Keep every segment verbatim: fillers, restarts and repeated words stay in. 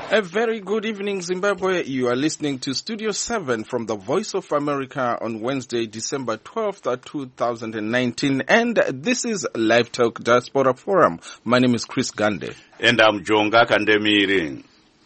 A very good evening, Zimbabwe. You are listening to Studio seven from the Voice of America on Wednesday, December twelfth, two thousand nineteen. And this is Live Talk Diaspora Forum. My name is Chris Gande. And I'm Jonga Kandemiri.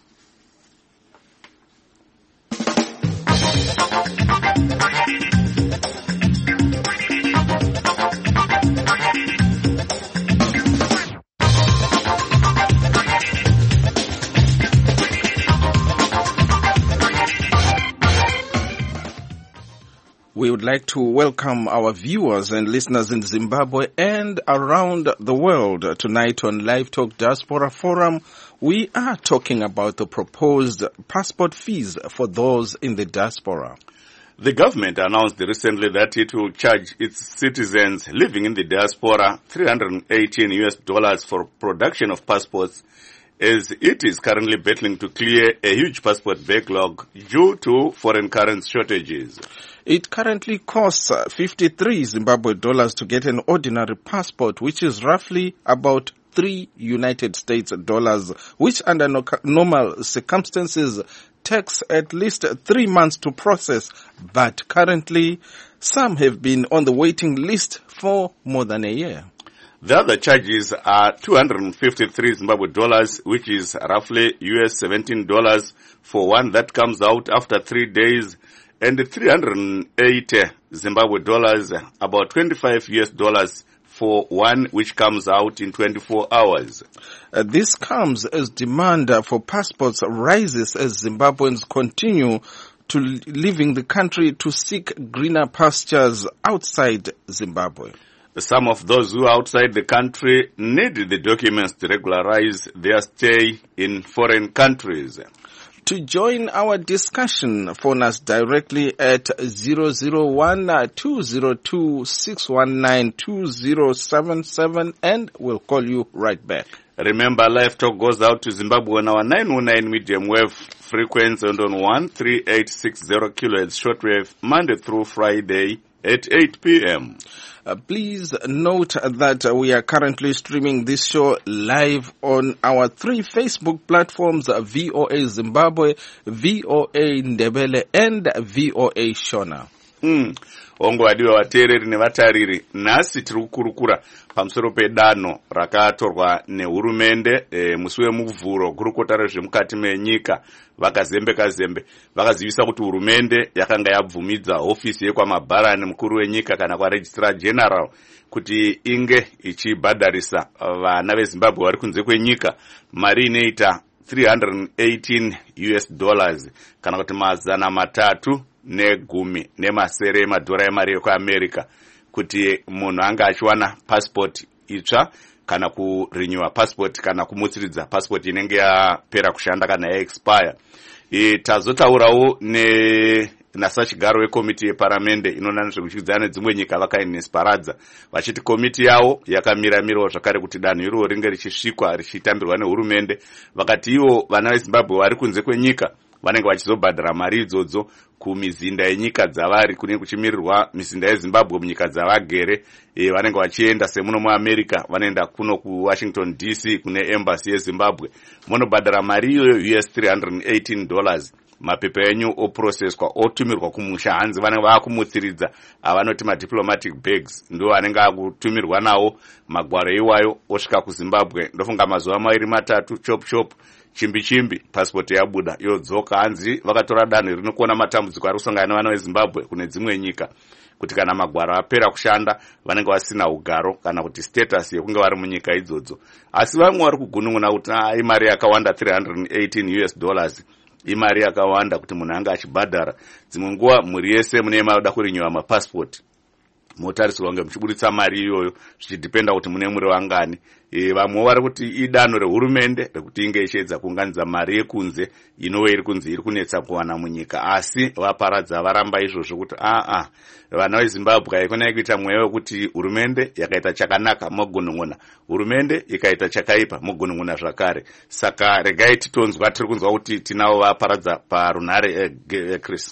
We would like to welcome our viewers and listeners in Zimbabwe and around the world. Tonight on Live Talk Diaspora Forum, we are talking about the proposed passport fees for those in the diaspora. The government announced recently that it will charge its citizens living in the diaspora three hundred eighteen U S dollars for production of passports, as it is currently battling to clear a huge passport backlog due to foreign currency shortages. It currently costs fifty-three Zimbabwe dollars to get an ordinary passport, which is roughly about three United States dollars, which under no- normal circumstances takes at least three months to process. But currently, some have been on the waiting list for more than a year. The other charges are two hundred fifty-three Zimbabwe dollars, which is roughly U S seventeen dollars for one that comes out after three days, and three hundred eighty Zimbabwe dollars, about twenty-five U S dollars for one which comes out in twenty-four hours. Uh, this comes as demand uh, for passports rises as Zimbabweans continue to leaving the country to seek greener pastures outside Zimbabwe. Some of those who are outside the country need the documents to regularize their stay in foreign countries. To join our discussion, phone us directly at zero zero one, two zero two, six one nine, two zero seven seven and we'll call you right back. Remember, Live Talk goes out to Zimbabwe on our nine oh nine medium wave frequency and on one three eight six zero kilohertz shortwave Monday through Friday at eight p.m. Uh, please note that uh, we are currently streaming this show live on our three Facebook platforms, uh, V O A Zimbabwe, V O A Ndebele, and V O A Shona. Mm. Ongwadiwa vateereri nevatariri, nhasi tiri kukurukura pamusoro pedano rakatorwa nehurumende e, musi wemuvhuro kurukota rezvemukati menyika vakazembe kazembe vakazivisa kuti hurumende yakanga yabvumidza hofisi yekwamabharani mukuru wenyika kana kwaregistrar general kuti inge ichibhadharisa vana vezimbabwe vari kunze kwenyika mari inoita three hundred eighteen U S dollars kana kuti mazana matatu negumi nemasere emadhora emari yekuamerica kuti munhu anga achiwana passport itsva kana kurenewa passport kana kumutsiridza passport inenge yapera kushanda kana yaexpire. E, tazotaurawo ne nasachigaro wekomiti yeparamende inoona nezvekuchikidzana nedzimwe nyika vakainesparadza vachiti komiti yavo yakamira-mirawo zvakare kuti danho iroro ringe richisvikwa richitambirwa nehurumende. Vakati ivo vana vezimbabwe vari kunze kwenyika vanenge vachizobhadhara mari idzodzo kumizinda yenyika dzavari kunenge kuchimirirwa mizinda yezimbabwe munyika dzavagere. E, vanenge vachienda semuno muamerica vanoenda kuno kuwashington D C kune embassy yezimbabwe munobhadhara mari iyoyo U S three hundred eighteen dollars. Mapepa enyu oprocesswa otumirwa kumusha hanzi vanenge vakumutsiridza avanoti madiplomatic bags ndo vanenge akutumirwa nawo magwaro iwayo osvika kuzimbabwe. Ndofunga mazuva mairi matatu chop chop chimbi chimbi passport yabuda yodzoka. Hanzi vakatora danho rinokuona matambudziko ari kusangana nevana vezimbabwe kune dzimwe nyika kuti kana magwaro apera kushanda vanenge vasina ugaro kana kuti status yekunge vari munyika idzodzo. Asi vamwe vari kugunun'una kuti ai mari yakawanda three hundred eighteen U S dollars imari yakawanda kuti munhu anga achibhadhara. Dzimwe nguva mhuri yese mune mauda kurenewa mapassport motarisirwa kunge muchibuditsa mari iyoyo zvichidhipenda kuti mune muri wangani. E, vamwe vari kuti idanho rehurumende rekuti inge ichiedza kuunganidza mari yekunze inove iri kunze iri kunetsa kuwana munyika, asi vaparadza varamba izvozvo kuti aa vana vezimbabwe haikona kuita mweya wekuti hurumende yakaita chakanaka mogunun'una, hurumende ikaita chakaipa mogunun'una zvakare. Saka regai titonzwa tiri kunzwa kuti tinavo vaparadza parunhare. eh, Chris.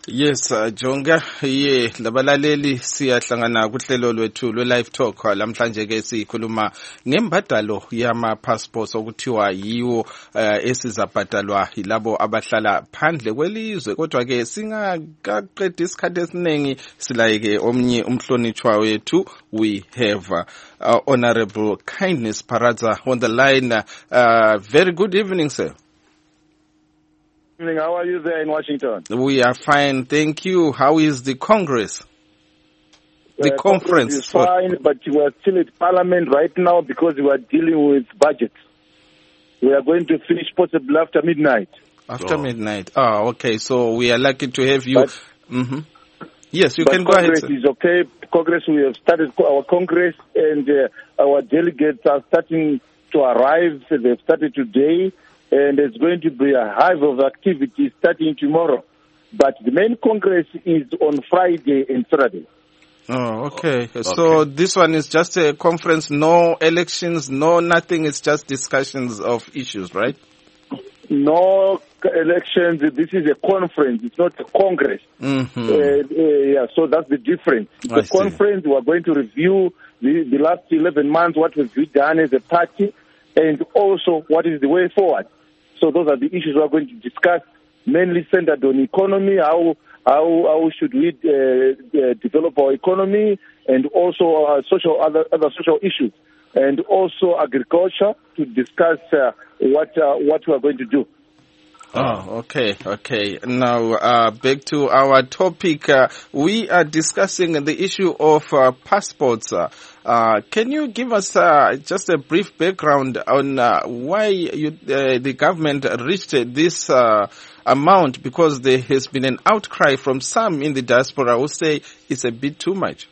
Yes, uh, Jonga, ye labalaleli siyahlangana kuhlelo lwethu lwe live talk lamhlanje ke sikhuluma ngembadalo yama passports okuthiwa yiwo uh, esizabhadalwa yilabo abahlala phandle kwelizwe, kodwa ke singaqedi isikhathi esiningi silayike omnye umhlonitshwa wethu. We have uh, uh, Honorable Kindness Paradza on the line. Uh, very good evening, sir. How are you there in Washington? We are fine, thank you. How is the Congress? The uh, conference? Congress is fine, but we are still at Parliament right now because we are dealing with budget. We are going to finish possibly after midnight. After oh. midnight. Oh, okay. So we are lucky to have you. But, mm-hmm. Yes, you but can go Congress ahead. Congress is okay. Congress, we have started our Congress, and uh, our delegates are starting to arrive. They've started today. And there's going to be a hive of activity starting tomorrow. But the main Congress is on Friday and Saturday. Oh, okay. okay. So Okay. this one is just a conference, no elections, no nothing. It's just discussions of issues, right? No elections. This is a conference. It's not a Congress. Mm-hmm. Uh, uh, yeah, so that's the difference. I The see. conference, we are going to review the, the last eleven months, what we've done as a party, and also what is the way forward. So those are the issues we are going to discuss, mainly centered on economy, how how, how should we uh, uh, develop our economy, and also uh, social other other social issues, and also agriculture to discuss uh, what uh, what we are going to do. Oh, okay, okay. Now, uh, back to our topic. Uh, we are discussing the issue of uh, passports. Uh, uh, can you give us uh, just a brief background on uh, why you, uh, the government reached this uh, amount? Because there has been an outcry from some in the diaspora who say it's a bit too much.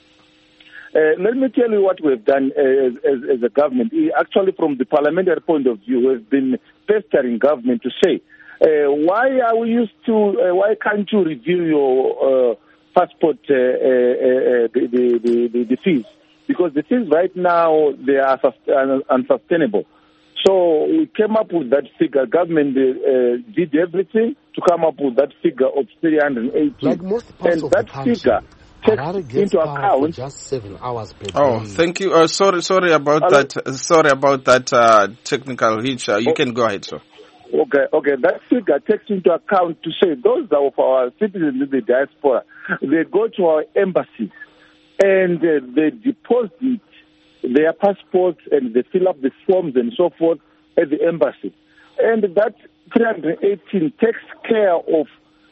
Uh, let me tell you what we've done uh, as, as, as a government. Actually, from the parliamentary point of view, we've been pestering government to say, uh, why are we used to, uh, why can't you review your uh, passport, uh, uh, uh, the, the, the, the fees? Because the fees right now, they are unsustainable. So we came up with that figure. Government uh, did everything to come up with that figure of three hundred eighty. Like most parts and of that the country, figure takes into account just seven hours per day. Oh, thank you. Uh, sorry, sorry about Hello? that. Sorry about that uh, technical hitch. Uh, you Oh. can go ahead, sir. Okay, okay. That figure takes into account to say those of our citizens in the diaspora, they go to our embassies and uh, they deposit their passports and they fill up the forms and so forth at the embassy. And that three hundred eighteen takes care of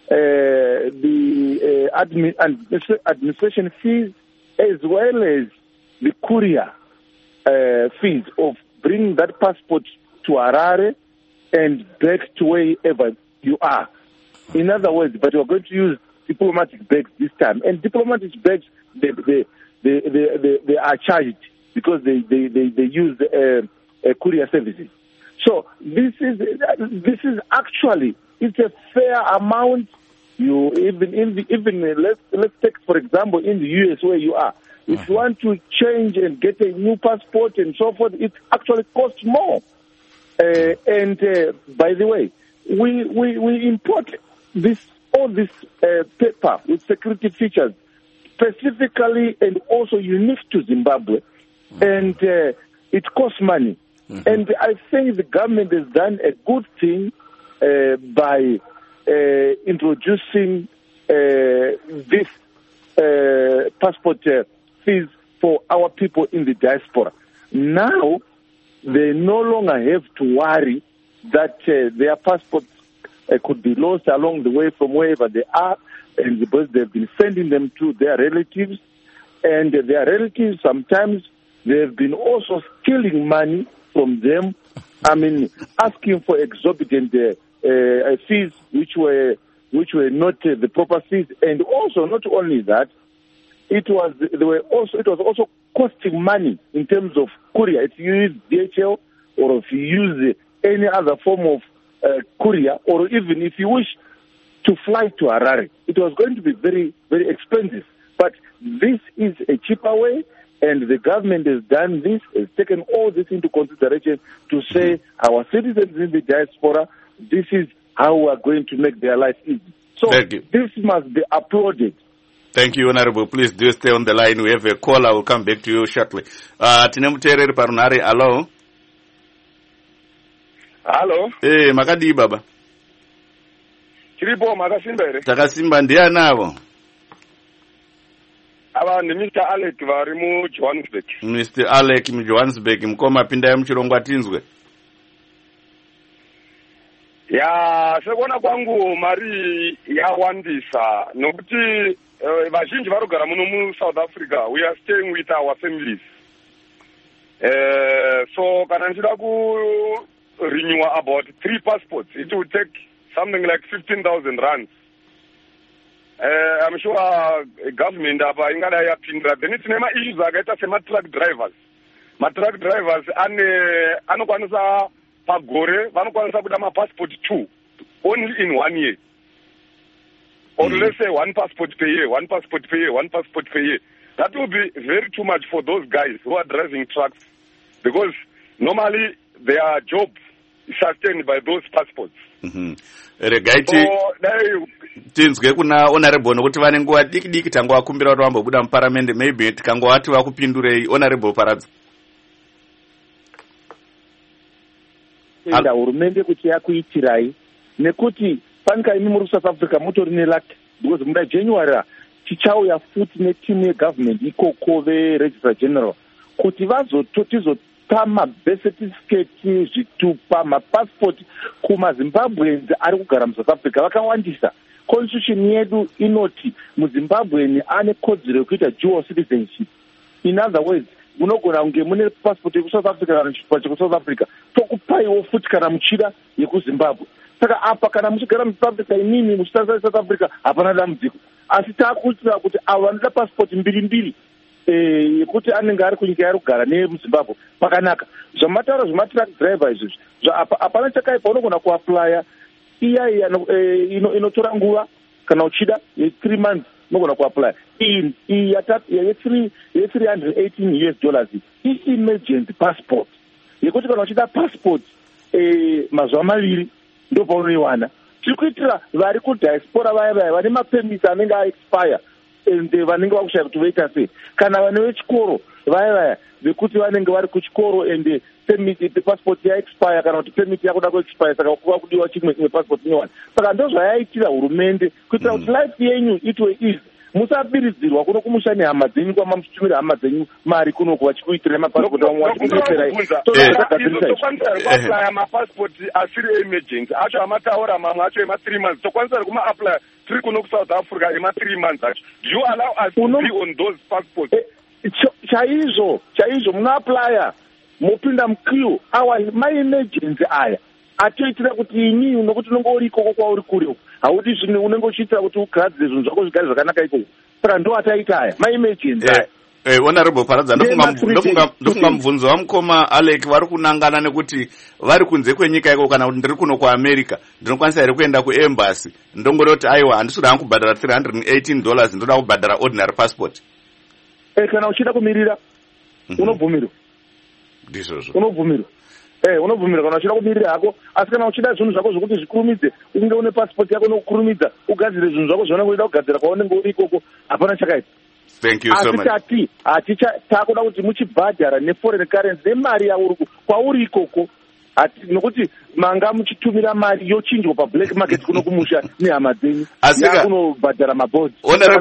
uh, the uh, admi- administration fees as well as the courier uh, fees of bringing that passport to Harare and back to wherever you are. In other words, but we're going to use diplomatic bags this time. And diplomatic bags, they, they, they, they, they, they are charged because they, they, they, they use uh, uh, courier services. So this is this is actually, it's a fair amount. You even in the, even uh, let's let's take for example in the U S where you are. If uh-huh. you want to change and get a new passport and so forth, it actually costs more. Uh, and uh, by the way, we we, we import this all this uh, paper with security features specifically and also unique to Zimbabwe, uh-huh. and uh, it costs money. Mm-hmm. And I think the government has done a good thing uh, by uh, introducing uh, this uh, passport uh, fees for our people in the diaspora. Now, they no longer have to worry that uh, their passports uh, could be lost along the way from wherever they are, and because they've been sending them to their relatives, and their relatives sometimes they've been also stealing money from them. I mean, asking for exorbitant uh, uh, fees, which were which were not uh, the proper fees, and also not only that, it was they were also it was also costing money in terms of courier. If you use D H L or if you use uh, any other form of uh, courier, or even if you wish to fly to Harare, it was going to be very very expensive. But this is a cheaper way. And the government has done this, has taken all this into consideration to say our citizens in the diaspora, this is how we are going to make their life easy. So this must be applauded. Thank you, Honorable. Please do stay on the line. We have a call. I will come back to you shortly. Uh, Tinemutereri Parunari, hello. Hello. Hey, makadi baba. Chiripo makasimba ere. Takasimba ndiya navo. Aba ni Mister Alec vari mu Johannesburg. Mister Alec mu Johannesburg mukoma pinda ya muchirongwa tinzwe. Ya sekona kwangu mari yawandisa nokuti uh, vazhinji varogara muno mu South Africa. We are staying with our families. Uh, so kana ndichida ku renew about three passports, it will take something like fifteen thousand rands. Uh, I'm sure uh, government aba ingada yapindra. Then it's nema issues agaita sema truck drivers. Ma truck drivers ane anokwanisa pagore vanokwanisa kuda ma passport two only in one year. Or mm. let's say one passport per year, one passport per year, one passport per year. That will be very too much for those guys who are driving trucks, because normally their job is sustained by those passports. Mhm. Regaiti tinzwe kuna honorable nokuti vane nguva diki diki tangu vakumbira kuti vambobuda muparamende, maybe tikangowati vakupindurei. Honorable Paradza. Enda hurumende kuti yakuitirai nekuti panika imi muri South Africa mutori nelaki, because muda January tichauya futi netimu yegovernment ikoko veregistrar general kuti vazototizota mabirth certificate, zvitupa, mapassport kumaZimbabweans ari kugara muSouth Africa vakawandisa. Constitution yedu inoti muZimbabwean ane kodzero yekuita dual citizenship. In other words, unogona kunge mune passport yeku-South Africa kana chipa cheku-South Africa tokupaiwo futi kana muchida yekuZimbabwe. Saka apa kana muchigara muSouth Africa inini muchitarisa South Africa hapana dambudziko, asi takuitira kuti avo vanoda passport mbiri mbiri eh yekuti anenge ari kunyika yari kugara nemuZimbabwe pakanaka. Zvamataura zvematruck driver izvozvi hapana chakaipa, unogona kuaplya iya inotora nguva kana uchida ye-three months unogona kuaplya. iyi ye-three hundred eighteen US dollars i-emergency passport yekuti kana uchida passport eh mazuva maviri ndo paunoiwana. Tiri kuitira vari kudiaspora vaya vaya vane mapemisi anenge aexpire ende vanenge vakushaya kuti voita sei, kana vane vechikoro vaya vaya vekuti vanenge vari kuchikoro ende permit passport yaexpire kana kuti permit yakuda kuexpire, saka kuva kudiwa chimwe chimwe passport inyowani. Saka ndo zvayaitira hurumende kuitira kuti life yenyu itwe easy. Musabiridzirwa kuno kumusha nehama dzenyu kwama muchitumira hama dzenyu mari kunoku vachikuitira mapassport amwe vachikudetserai. Tokwanisa mapassport asiri emergency acho amataura mamwe acho ema-three months tokwanisa kuma-apply tiri kuno ku-South Africa ema-three months acho. Do you allow us to be on those passports? Chaizvo chaizvo munoaplya mopinda mukiu awa ma-emergency aya atoitira kuti inii nokuti unenge uri ikoko kwauri kure uku haudi zvimwe unenge uchiitira kuti ugadzire zvinhu zvako zvigare zvakanaka ikoko. Saka ndo ataita aya ma-emergency aya. Eh, Honorable Paradza, ndofunga mubvunzo wamukoma Alec vari kunangana nekuti vari kunze kwenyika iko kana kuti ndiri kuno kuAmerica ndinokwanisa here kuenda kuembassy ndongoroti aiwa handisudi hangu kubhadhara three hundred eighteen dollars ndoda kubhadhara ordinary passport. Eh, kana uchida kumirira unobvumirwa. Ndizvozvo. Unobvumirwa. Eh, unobvumirwa kana uchida kumirira hako, asi kana uchida zvinhu zvako zvokuti zvikurumidze unge une passport yako nokukurumidza ugadzire zvinhu zvako zvaunenge uchida kugadzira kwaunenge uri ikoko hapana chakaita. Thank you so much. Asi aticha takuda kuti muchibhadhara neforeign currency nemari yauri kwauri ikoko nokuti manga muchitumira mari yochinjwa pablack market kuno kumusha nehama dzenyu yakunobhadhara mabhodhi.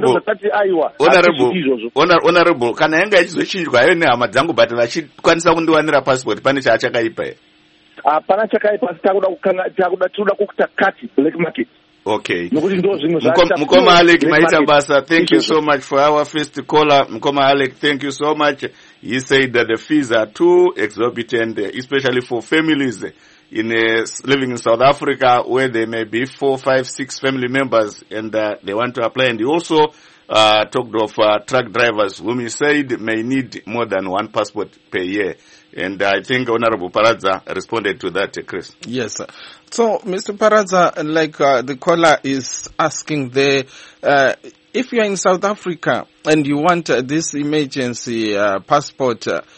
Honorable, kana yanga ichizochinjwa hayo nehama dzangu but vachikwanisa kundiwanira passport pane chaachakaipa here? Hapana chakaipa, asi takuda tinoda kukuta kati black market. Okay. Mukoma Alec Maita Basa, thank you so much for our first caller. Mukoma Alec, thank you so much. He said that the fees are too exorbitant, especially for families in uh, living in South Africa where there may be four, five, six family members and uh, they want to apply. And he also uh, talked of uh, truck drivers whom he said may need more than one passport per year. And I think Honorable Paradza responded to that, Chris. Yes, sir. So, Mister Paradza, like uh, the caller is asking there, uh, if you are in South Africa and you want uh, this emergency uh, passport, uh,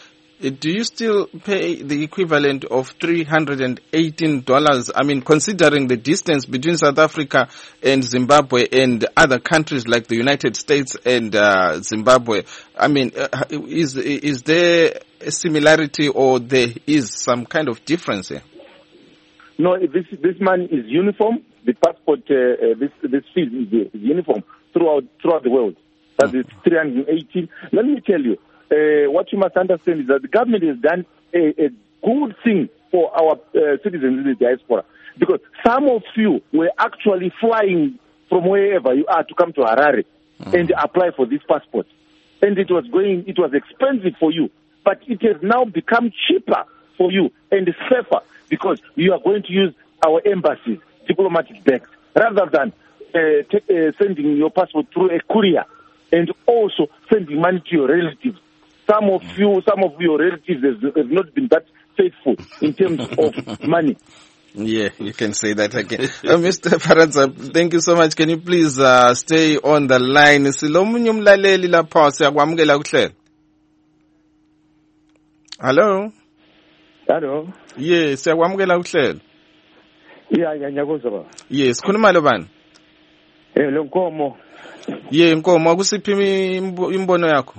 do you still pay the equivalent of three hundred eighteen dollars? I mean, considering the distance between South Africa and Zimbabwe and other countries like the United States and uh, Zimbabwe, I mean, uh, is is there a similarity or there is some kind of difference here? No, this this money is uniform. The passport, uh, uh, this this fee is uniform throughout throughout the world. That mm. is three hundred eighteen. Let me tell you, uh, what you must understand is that the government has done a, a good thing for our uh, citizens in the diaspora, because some of you were actually flying from wherever you are to come to Harare mm. and apply for this passport, and it was going, it was expensive for you, but it has now become cheaper for you and safer because you are going to use our embassies, diplomatic bags, rather than uh, t- uh, sending your passport through a courier and also sending money to your relatives. Some of you, some of your relatives have, have not been that faithful in terms of money. Yeah, you can say that again. uh, Mister Paradza, thank you so much. Can you please uh, stay on the line? Silomunye umlaleli lapha siyakwamukela kuhlela. Hello? Hello? Yes, siyakwamukela kuhlela. Yeah, ngiyakuzwa baba. Yes, khuluma lo bani? Eh lo Nkomo. Yeah, Nkomo, akusiphi imbono yakho?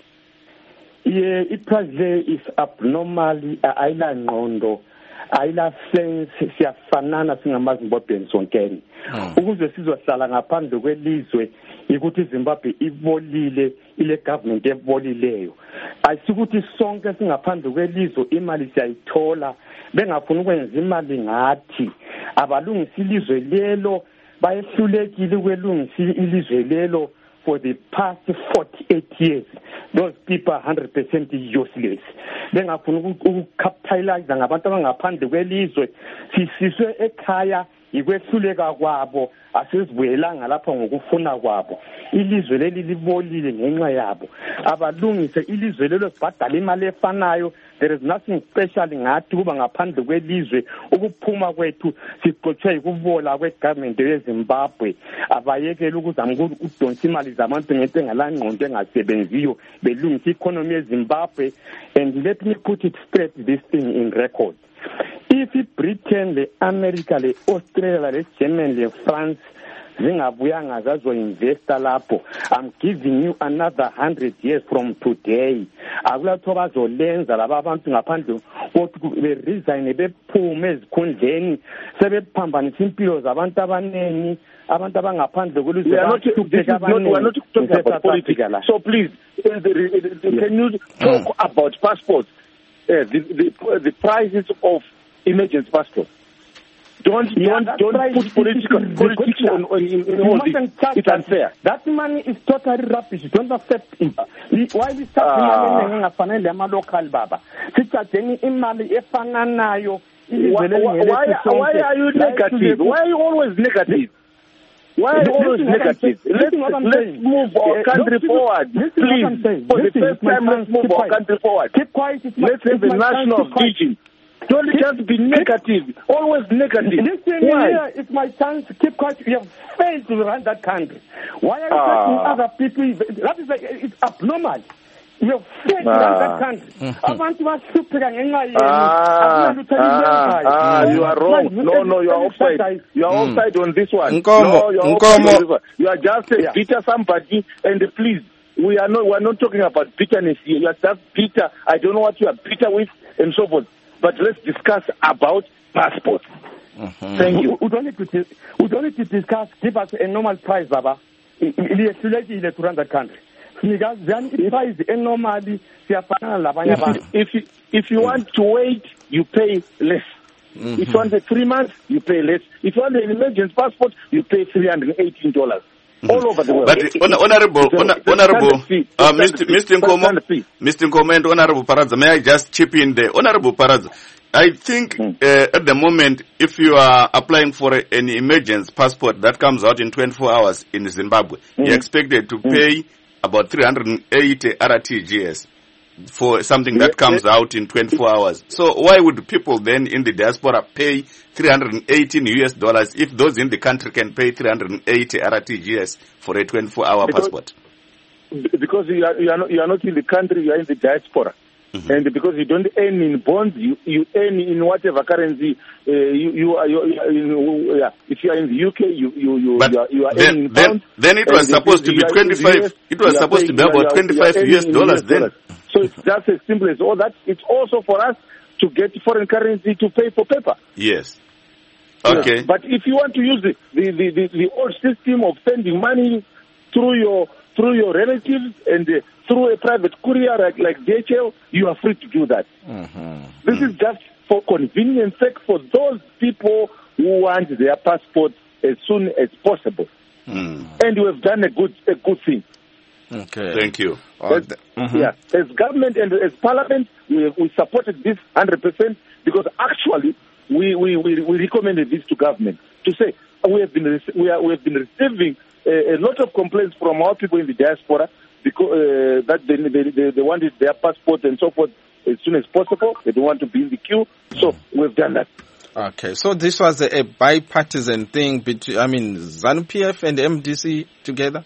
Yeah, iprice le is abnormally ayila ngqondo, ayila sense, siyafanana singamazimbabwe sonkeni. Ukuze sizohlala ngaphandle kwelizwe ukuthi iZimbabwe ibolile, ile government ebolileyo. Ayisukuthi sonke singaphandle kwelizwe imali siyayithola, bengafuna ukwenza imali ngathi. Abalungisa ilizwe lelo bayehlulekile ukwelungisa ilizwe lelo for the past forty-eight years. Those people are one hundred percent useless. Bengafuna ukukapitalize ngabantu abangaphandle kwelizwe, sisizwe ekhaya ikwehluleka kwabo, asizibuyelanga lapha ngokufuna kwabo. Ilizwe leli libolile ngenxa yabo. Abalungise ilizwe lelo sibhadala imali efanayo. There is nothing special ngathi kuba ngaphandle kwelizwe. Ukuphuma kwethu siqothwe ukubola kwegovernment yeZimbabwe. Abayekela ukuzama ukudonsa imali zabantu ngento engalangqondo engasebenziyo belungisa economy yeZimbabwe. And let me put it straight, this thing in record. If Britain, le America, le Australia, le Germany, le France zingabuyanga zazoinvesta lapho, I'm giving you another hundred years from today. Akulatho bazolenza laba abantu ngaphandle ukuthi beresign bephume ezikhundleni sebephambanisa impilo zabantu abanengi, abantu abangaphandle kwelizwe. We are not talking about politics. So please, uh, the, the, the, can you talk about passports? Uh, the, the the prices of emergency passports. Don't yeah, don't don't right. put political politics on, on in, in all this. It's unfair. That money is totally rubbish. Don't accept it. Why we start imali engafanele ama local baba? Sithatheni imali efananayo. Why why are you negative? Why are you always negative? Why are you always negative? Let's, let's move our country forward. Please, for the first time, let's move our country forward. Keep quiet. Let's have a national vision. Don't just be negative. Always negative. Listen here, it's my chance. Keep quiet. You have failed to run that country. Why are you letting uh, other people? That is like, it's abnormal. You have failed to run that country. I want to ask you, ah, ah, you are wrong. No, no, you are offside. You are mm. offside on this one. Nkomo, no, you are Nkomo. offside on this one. You are just a yeah. bitter somebody, and please, we are not. We are not talking about bitterness here. You are just bitter. I don't know what you are bitter with, and so forth. But let's discuss about passport. Mm-hmm. Thank you. We don't need to. We don't need to discuss. Give us a normal price, Baba. It is too late to run that country. If, if, you, if you want to wait, you pay less. Mm-hmm. If you want a three months, you pay less. If you want an emergency passport, you pay three hundred eighteen dollars. Mm-hmm. All over the world. But it, honorable, so, honor, honorable, uh, Mister Mister Nkomo, Mister Nkomo and Honorable Paradza, may I just chip in there? Honorable Paradza, I think mm. uh, at the moment, if you are applying for a, an emergency passport that comes out in twenty-four hours in Zimbabwe, mm. you're expected to mm. pay about three hundred eighty R T G S for something that comes out in twenty-four hours. So why would people then in the diaspora pay three hundred eighteen U S dollars if those in the country can pay three hundred eighty R T G S for a twenty-four hour because, passport? Because you are, you, are not, you are not in the country, you are in the diaspora. Mm-hmm. And because you don't earn in bonds, you, you earn in whatever currency uh, you, you are. You, you, uh, yeah. If you are in the U K, you you you, but you are, you are then, earning in then, pounds. Then it was supposed to be twenty-five. It was supposed to be about twenty-five U S dollars then. So it's just as simple as all that. It's also for us to get foreign currency to pay for paper. Yes. Okay. Yeah. But if you want to use the the, the, the, the old system of sending money through your through your relatives and uh, through a private courier like, like D H L, you are free to do that. Mm-hmm. This mm. is just for convenience sake for those people who want their passport as soon as possible. Mm. And we have done a good a good thing. Okay. Thank you. As, mm-hmm. Yeah. As government and as parliament, we, we supported this one hundred percent because actually we, we, we, we recommended this to government to say we have been we, are, we have been receiving a, a lot of complaints from our people in the diaspora because uh, that they, they, they, they wanted their passport and so forth as soon as possible. They don't want to be in the queue. So mm. we've done that. Okay, so this was a, a bipartisan thing between, I mean, ZANU P F and M D C together?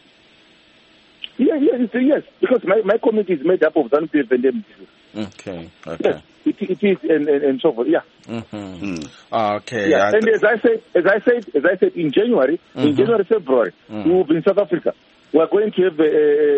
Yeah, yes, yes, because my, my committee is made up of ZANU P F and M D C. Okay, okay. Yes, it, it is, and, and, and so forth, yeah. Mm-hmm. Mm. Okay. Yeah. And as I said, as I said, as I said, in January, mm-hmm. in January, February, mm-hmm. we will be in South Africa. We are going to have a,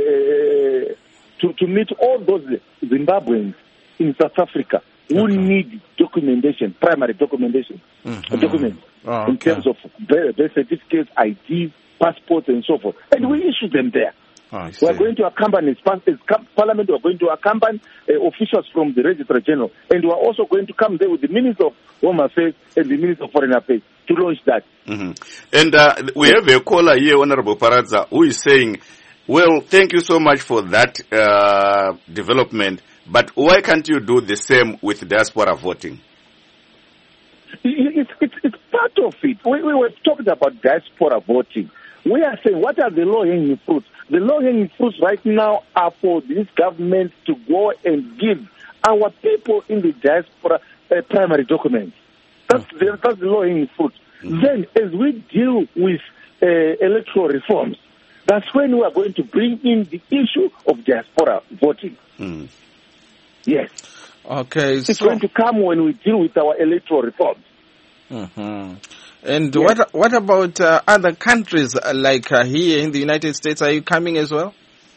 a, a, to, to meet all those Zimbabweans in South Africa who okay. need documentation, primary documentation, mm-hmm. documents oh, okay. in terms of birth certificates, I D, passports, and so forth. And mm-hmm. we issue them there. Oh, we are going to accompany, as Parliament, we are going to accompany uh, officials from the Registrar General, and we are also going to come there with the Minister of Home Affairs and the Minister of Foreign Affairs to launch that. Mm-hmm. And uh, we have a caller here, Honorable Paradza, who is saying, well, thank you so much for that uh, development, but why can't you do the same with diaspora voting? It's, it's, it's part of it. We, we were talking about diaspora voting. We are saying, what are the low-hanging fruits? The low-hanging fruits right now are for this government to go and give our people in the diaspora uh, primary documents. That's the, that's the low-hanging fruit. Mm-hmm. Then, as we deal with uh, electoral reforms, that's when we are going to bring in the issue of diaspora voting. Mm. Yes. Okay. It's so... going to come when we deal with our electoral reforms. Mm-hmm. And yes. what what about uh, other countries uh, like uh, here in the United States? Are you coming as well?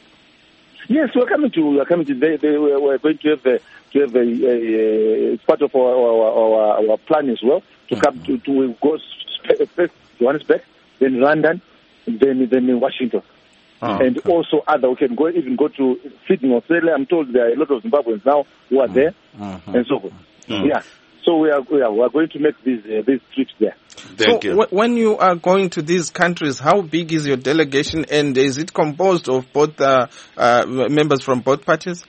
Yes, we're coming to. We're coming to. They, they, we're going to have a, to have a, a, a it's part of our our, our our plan as well to mm-hmm. come to to go first Johannesburg, then London, then then in Washington, oh, and okay. also other. We can go even go to Sydney, Australia. I'm told there are a lot of Zimbabweans now who are mm-hmm. there, mm-hmm. and so forth. Mm-hmm. Yeah. So we are, we are we are going to make these uh, these trips there. Thank so you. W- when you are going to these countries, how big is your delegation, and is it composed of both uh, uh, members from both parties?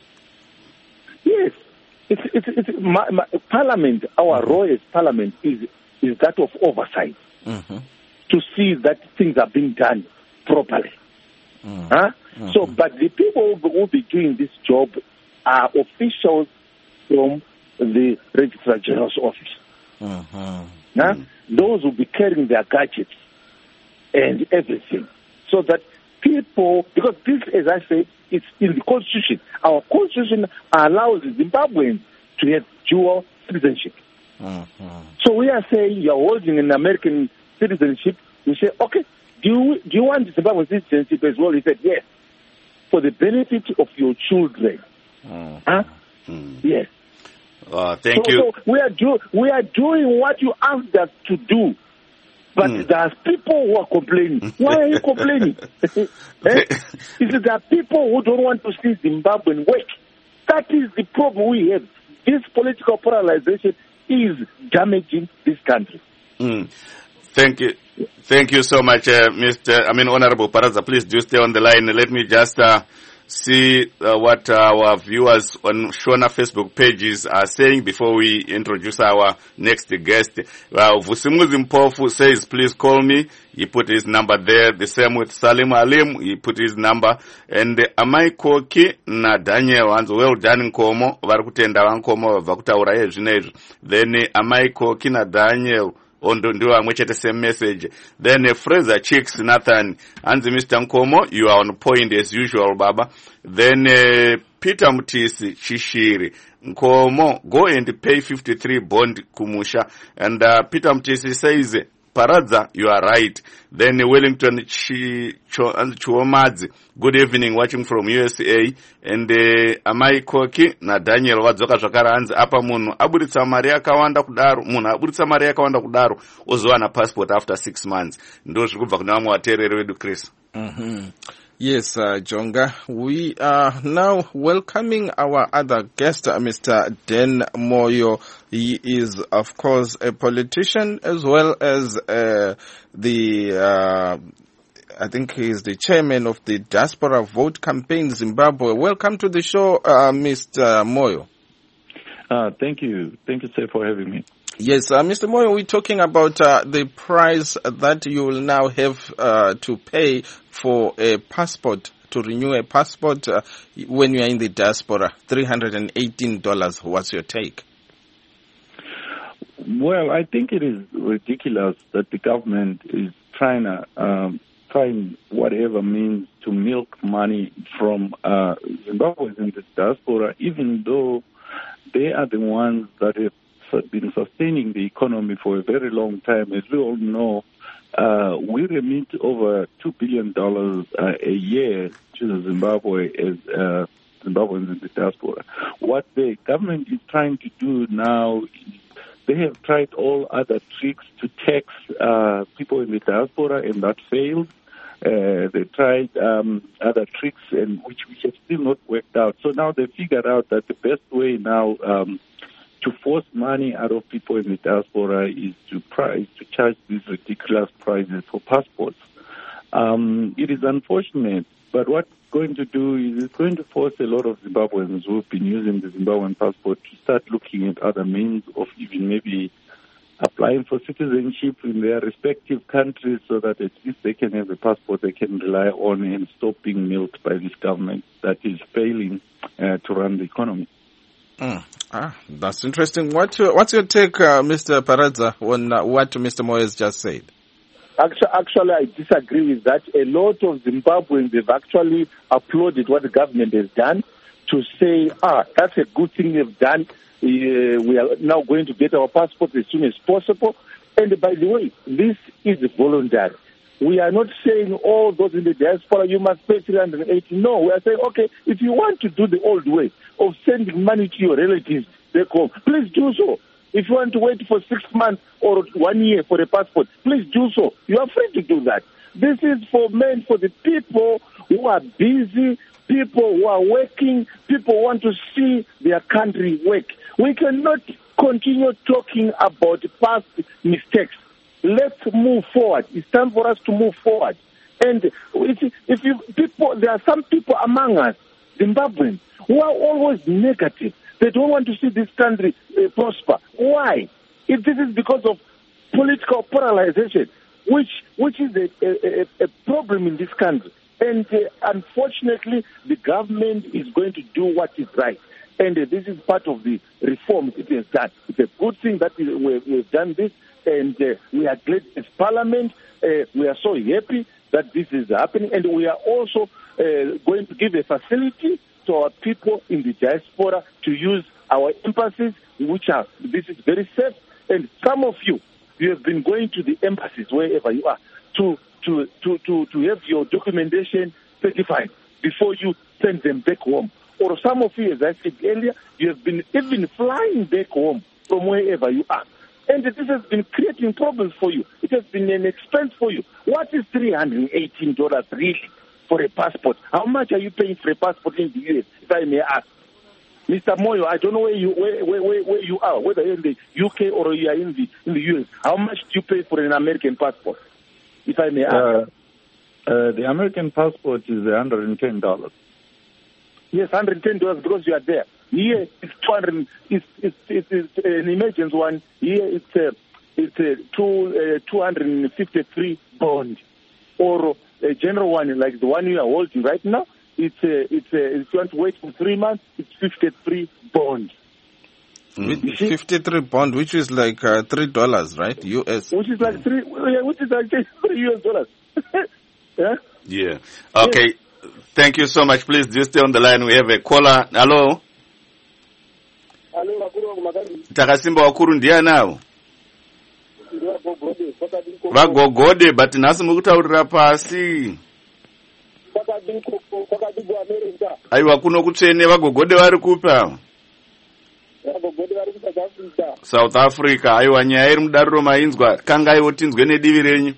Yes, it's it's, it's my, my, Parliament. Our mm-hmm. role as Parliament is is that of oversight mm-hmm. to see that things are being done properly. Mm-hmm. Huh? Mm-hmm. So, but the people who will be doing this job are officials from the Registrar General's office. Uh-huh. Huh? Mm. Those will be carrying their gadgets and everything. So that people, because this, as I said, it's in the Constitution. Our Constitution allows Zimbabweans to have dual citizenship. Uh-huh. So we are saying you're holding an American citizenship. We say, okay, do you, do you want Zimbabwean citizenship as well? He said, yes, for the benefit of your children. Uh-huh. Huh? Mm. Yes. Uh, thank so, you. So we are do we are doing what you asked us to do, but mm. there are people who are complaining. Why are you complaining? eh? Is it there are people who don't want to see Zimbabwean work? That is the problem we have. This political polarization is damaging this country. Mm. Thank you. Thank you so much, uh, Mister I mean, Honorable Paradza. Please do stay on the line. Let me just. Uh, see uh, what our viewers on Shona Facebook pages are saying before we introduce our next guest. Uh, Vusimuzi Mpofu says, please call me. He put his number there. The same with Salim Alim. He put his number. And uh, Amai Koki na Daniel Wanzo. Well done Nkomo. Varukutenda Wankomo. Vakutaura Ezhinezu. Then uh, Amai Koki na Daniel ondo ndiwo amwe chete same message. Then uh, Fraser Chicks Nathan hanzi Mister Nkomo, you are on point as usual baba. Then uh, Peter Mutisi Chishiri Nkomo, go and pay fifty-three bond kumusha. And uh, Peter Mutisi says Paradza, you are right. Then Wellington Chuomadzi, good evening, watching from U S A. And uh, Amai Koki na Daniel Wadzoka Zvakara hanzi apa munhu aburitsa mari yakawanda kudaro, munhu aburitsa mari yakawanda kudaro ozowana passport after six months. Ndo zvikubva kuna vamwe vateereri vedu Chris. Mhm. Yes, uh, Jonga. We are now welcoming our other guest, uh, Mister Dan Moyo. He is, of course, a politician as well as uh, the, uh, I think he is the chairman of the Diaspora Vote Campaign Zimbabwe. Welcome to the show, uh, Mister Moyo. Uh, thank you. Thank you, sir, for having me. Yes, uh, Mister Moyo, we're talking about uh, the price that you will now have uh, to pay for a passport, to renew a passport uh, when you are in the diaspora, three hundred eighteen dollars. What's your take? Well, I think it is ridiculous that the government is trying to um, find whatever means to milk money from uh, Zimbabweans in the diaspora, even though they are the ones that have been sustaining the economy for a very long time. As we all know, uh, we remit over two billion dollars uh, a year to Zimbabwe as uh, Zimbabweans in the diaspora. What the government is trying to do now is they have tried all other tricks to tax uh, people in the diaspora, and that failed. Uh, they tried um, other tricks, and which, which have still not worked out. So now they figured out that the best way now um, to force money out of people in the diaspora is to price, to charge these ridiculous prices for passports. Um, it is unfortunate, but what's going to do is it's going to force a lot of Zimbabweans who have been using the Zimbabwean passport to start looking at other means of even maybe applying for citizenship in their respective countries so that at least they can have a passport they can rely on and stop being milked by this government that is failing uh, to run the economy. Mm. Ah, that's interesting. What, uh, what's your take, uh, Mister Paradza, on uh, what Mister Moyes just said? Actually, actually, I disagree with that. A lot of Zimbabweans have actually applauded what the government has done to say, ah, that's a good thing they've done. Uh, we are now going to get our passports as soon as possible. And by the way, this is voluntary. We are not saying, oh, those in the diaspora, you must pay three hundred eighty. No, we are saying, okay, if you want to do the old way of sending money to your relatives back home, please do so. If you want to wait for six months or one year for a passport, please do so. You are free to do that. This is for men, for the people who are busy, people who are working, people who want to see their country work. We cannot continue talking about past mistakes. Let's move forward. It's time for us to move forward. And if, if you people, there are some people among us, Zimbabweans, who are always negative. They don't want to see this country uh, prosper. Why? If this is because of political polarization, which which is a, a, a problem in this country. And uh, unfortunately, the government is going to do what is right. And uh, this is part of the reforms it has done. It's a good thing that we, we, we've done this. And uh, we are glad as Parliament. Uh, we are so happy that this is happening. And we are also uh, going to give a facility to our people in the diaspora to use our embassies, which are, this is very safe. And some of you, you have been going to the embassies, wherever you are, to, to, to, to, to have your documentation certified before you send them back home. Or some of you, as I said earlier, you have been even flying back home from wherever you are. And this has been creating problems for you. It has been an expense for you. What is three hundred eighteen dollars really for a passport? How much are you paying for a passport in the U S, if I may ask? Mister Moyo, I don't know where you where, where, where, where you are, whether you're in the U K or you are in the in the U S. How much do you pay for an American passport, if I may ask? Uh, uh, the American passport is one hundred ten dollars. Yes, one hundred ten dollars because you are there. Here it's two hundred. It's it's it's, it's an emergency one. Here it's a it's a two uh, two hundred fifty three bond, or a general one like the one you are holding right now. It's a, it's a, if you want to wait for three months, it's fifty three bond. Mm. fifty-three bond, which is like uh, three dollars, right? U S. Which is like three, which is like three U S dollars. Yeah. Yeah. Okay. Yes. Thank you so much. Please just stay on the line. We have a caller. Hello. Hello. Takasimba wakuru ndiya nawo. Vagogode, but nasi mukutaurira pasi. Aiwa kuno kutsvene vagogode vari kupa. South Africa. Aiwa nyaya iri mudariro mainzwa. Kangaiwo tinzwe nedivi renyu.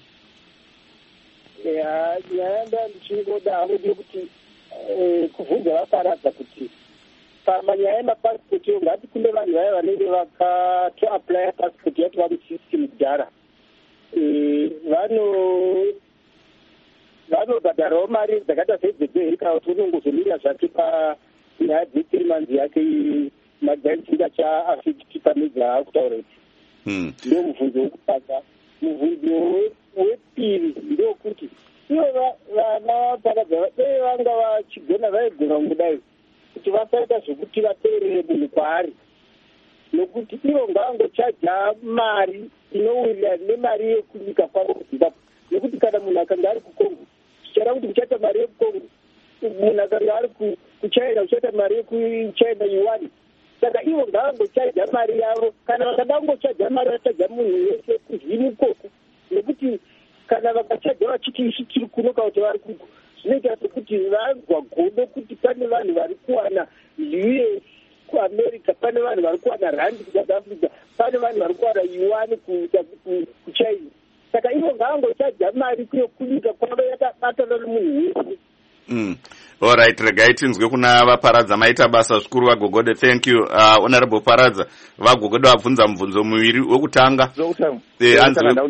Ya, nyaya ndandichiroda hamudi kuti kuvhunza vaparadza kuti pamanyaya emapasipoti ngati kune vanhu vaya vanenge vakatoaplya pasipoti yacho vari system kudhara vano vanobhadharawo mari dzakaita sedzekuherika kuti unongozomirira zvake panyaya dzetiri manzi yake madzainzinga achaafekti pamedzi aakutaura kuti ndo mubvunzo wekutanga. Mubvunzo wepiri ndokuti ivo vana vaparadza dei vanga vachigona vaigona kudai kuti vasaita zvokuti vateerere munhu kwaari, nokuti ivo ngavangochaja mari inowirirana nemari yekunyika kwavo kuzimbabwe. Nokuti kana munhu akanga ari kukongo zvichada kuti uchaita mari yekukongo, munhu akanga ari kuchina uchaita mari yekuchina yuwani. Saka ivo ngavangochaja mari yavo, kana vakada kungochaja mari vachaja munhu wese kuzvini ikoko, nekuti kana vakachaja vachiti isi tiri kunoka kuti vari kuko zvinoita sekuti vanzwa godo kuti pane vanhu vari kuwana U S kuamerica, pane vanhu vari kuwana randi kuSouth Africa, pane vanhu vari kuwana yuwani kuchina. Saka ivo ngavangochaja mari yokunyika kwavo yakabatana nemunhu wese. Mm. All right, regai tinzwe kuna vaparadza maita basa zvikuru vagogode. Thank you. Uh, Honorable Paradza, vagogode vabvunza mubvunzo muviri. Wekutanga eh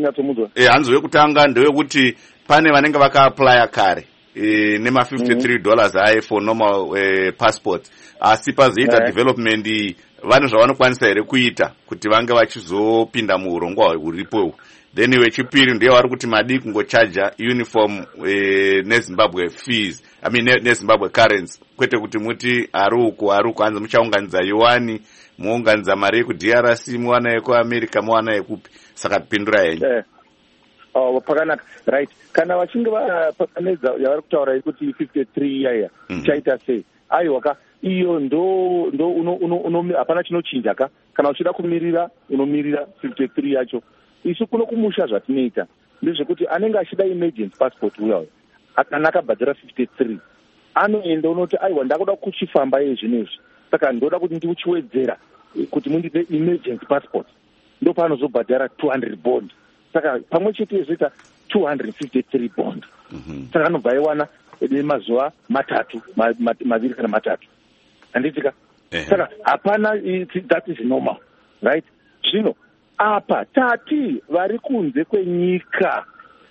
hanzi wekutanga ndewekuti pane vanenge vakaaplya kare eh nema fifty-three dollars aye for normal eh, passport, asi pazoita yeah. development iyi vane zvavanokwanisa here kuita kuti vange vachizopinda muurongwa huripo. Then wechipiri ndiye vari kuti madi kungochaja uniform eh, neZimbabwe fees, I mean neZimbabwe currency, kwete kuti muti ari uku ari uku hanzi muchaunganidza yuwani, muunganidza mari yeku-D R C, muwana yeku-America, muwana yekupi. Saka tipindura yenyu. Yeah. Oh, pakanaka. Right. Kana vachinge vapakanedza yavari kutaura kuti fifty-three yaya chaita sei, aiwa ka iyo ndo ndo uno uno hapana chinochinja ka. Kana uchida kumirira unomirira fifty-three yacho. Isu kuno kumusha zvatinoita ndezvekuti anenge achida emergency passport uya kana akabhadhara fifty-three anoenda unoti aiwa ndakuda kuchifamba yezvinezvi, saka ndoda kuti ndiuchiwedzera kuti mundipe emergency passport, ndo paanozobhadhara two hundred bond. Saka pamwe chete yezvoita two hundred fifty-three bond. Saka anobva aiwana mazuva matatu maviri kana matatu handitika. Saka hapana, that is normal, right? Zvino apa tati vari kunze kwenyika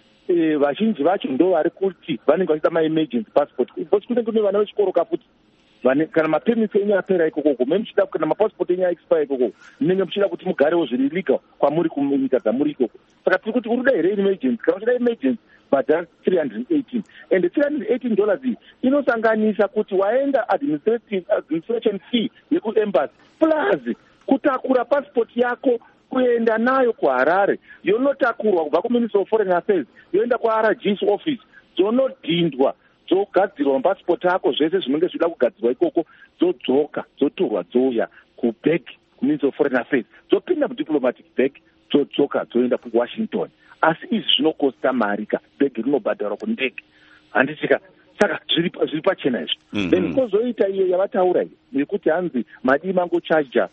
e, vazhinji vacho ndo vari kuti vanenge vachiita maemergency passport, because kunenge kune vana vechikoro kafuti kana mapemisi enyu apera ikoko, me muchida kana mapassport enyu aexpire ikoko, munenge muchida kuti mugarewo zviri legal kwamuri kunyika dzamuri ikoko. Saka tiri kuti urida here emergency, kana uchida emergency bhadhara three hundred eighteen, and three hundred eighteen dollars iyi inosanganisa kuti waenda administrative administration fee yekuembassy plus kutakura passport yako kuenda nayo kuHarare, yonotakurwa kubva kuMinister of Foreign Affairs yoenda kuR G's office, dzonodhindwa, dzogadzirwa passport yako, zvese zvinenge zvida kugadzirwa ikoko, dzodzoka dzotorwa dzouya kubag kuMinister of Foreign Affairs, dzopinda mudiplomatic bag, dzodzoka dzoenda kuWashington. Asi izvi zvinokosta mari ka, bag rinobhadharwa kundege handitika. Saka zviri pachena izvi. Then kozoita iyo yavataura iyi yekuti hanzi madi mangochaja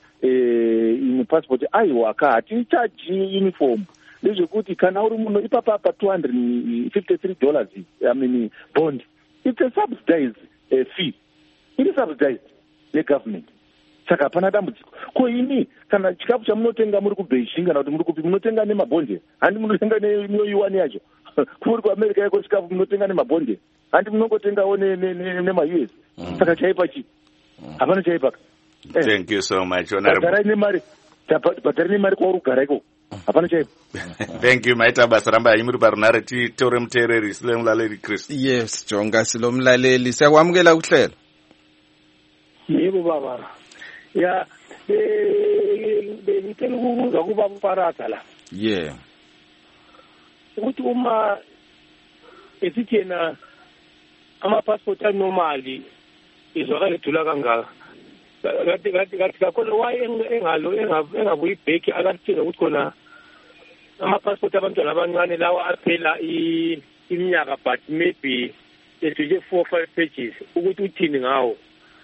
imwe passport, aiwa ka hatichaji uniform. Ndezvekuti kana uri muno ipapa pa two hundred fifty-three dollars, I mean bond, it's a subsidized uh, fee. It is subsidized the government. Saka hapana dambudziko. Ko ini kana chikafu chamunotenga muri kuBeijing kana kuti muri kupi munotenga nemabonde, handi munotenga neyuwani yacho. Kuri kuAmerica yako chikafu munotenga nemabonde, handi munongotengawo nema-U S. Saka chaipa chi hapana chaipa. Thank you so much, Honorable. Bhadhara nemari, bhadhara nemari kwauri kugara iko hapana chaipa. Thank you. Maita basa ramba yanyu muri parunare titore muteereri sile mulaleri Chris. Yes, Jonga silo mlaleli. Siyakwamukela kuhlela. Yebo baba. Ya ngicela ukubuza kuba Mparatha la. Yeah. Ukuthi uma esithi yena ama passport anormally izwakala edula kangaka. Kathi kathi kathi kakhona why engalo engabuyi back akathina ukuthi khona ama passport abantwana abancane lawa aphela iminyaka but maybe esije four five pages ukuthi uthini ngawo.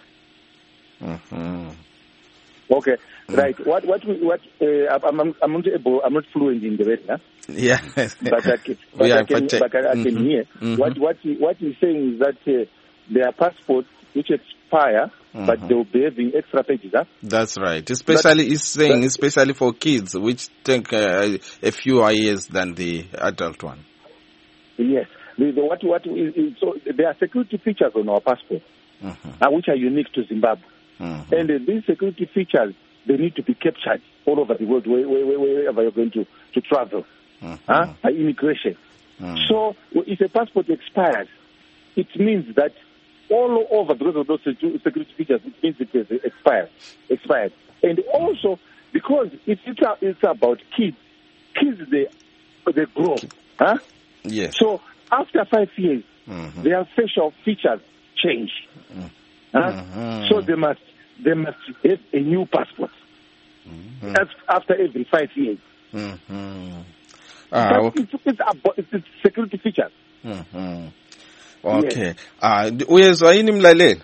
Mhm. Okay, mm. Right. What what what uh, I'm I'm not able, I'm not fluent in the red, huh? Yeah. but I can, but yeah, I can, but, uh, but I, I can mm-hmm. hear Mm-hmm. what what he, what he's saying is that uh, their passports which expire, mm-hmm. but they will be having extra pages, huh? That's right. Especially, but, he's saying, but, especially for kids, which take uh, a fewer years than the adult one. Yes. The, the, what what is, is, so there are security features on our passport, mm-hmm. uh, which are unique to Zimbabwe. Mm-hmm. And uh, these security features, they need to be captured all over the world, where, where, wherever you're going to, to travel, mm-hmm. uh, by immigration. Mm-hmm. So if a passport expires, it means that all over, because of those security features, it means it is expired. expired. And also, because it's, it's about kids, kids, they, they grow. Huh? Yes. So after five years, mm-hmm. their facial features change. Mm-hmm. Huh? Mm-hmm. So they must they must have a new passport mm-hmm. after every five years. Mm-hmm. Ah, okay. it's, it's, about, it's security features. Mm-hmm. Okay. Ah, uyezwa yini mlaleli?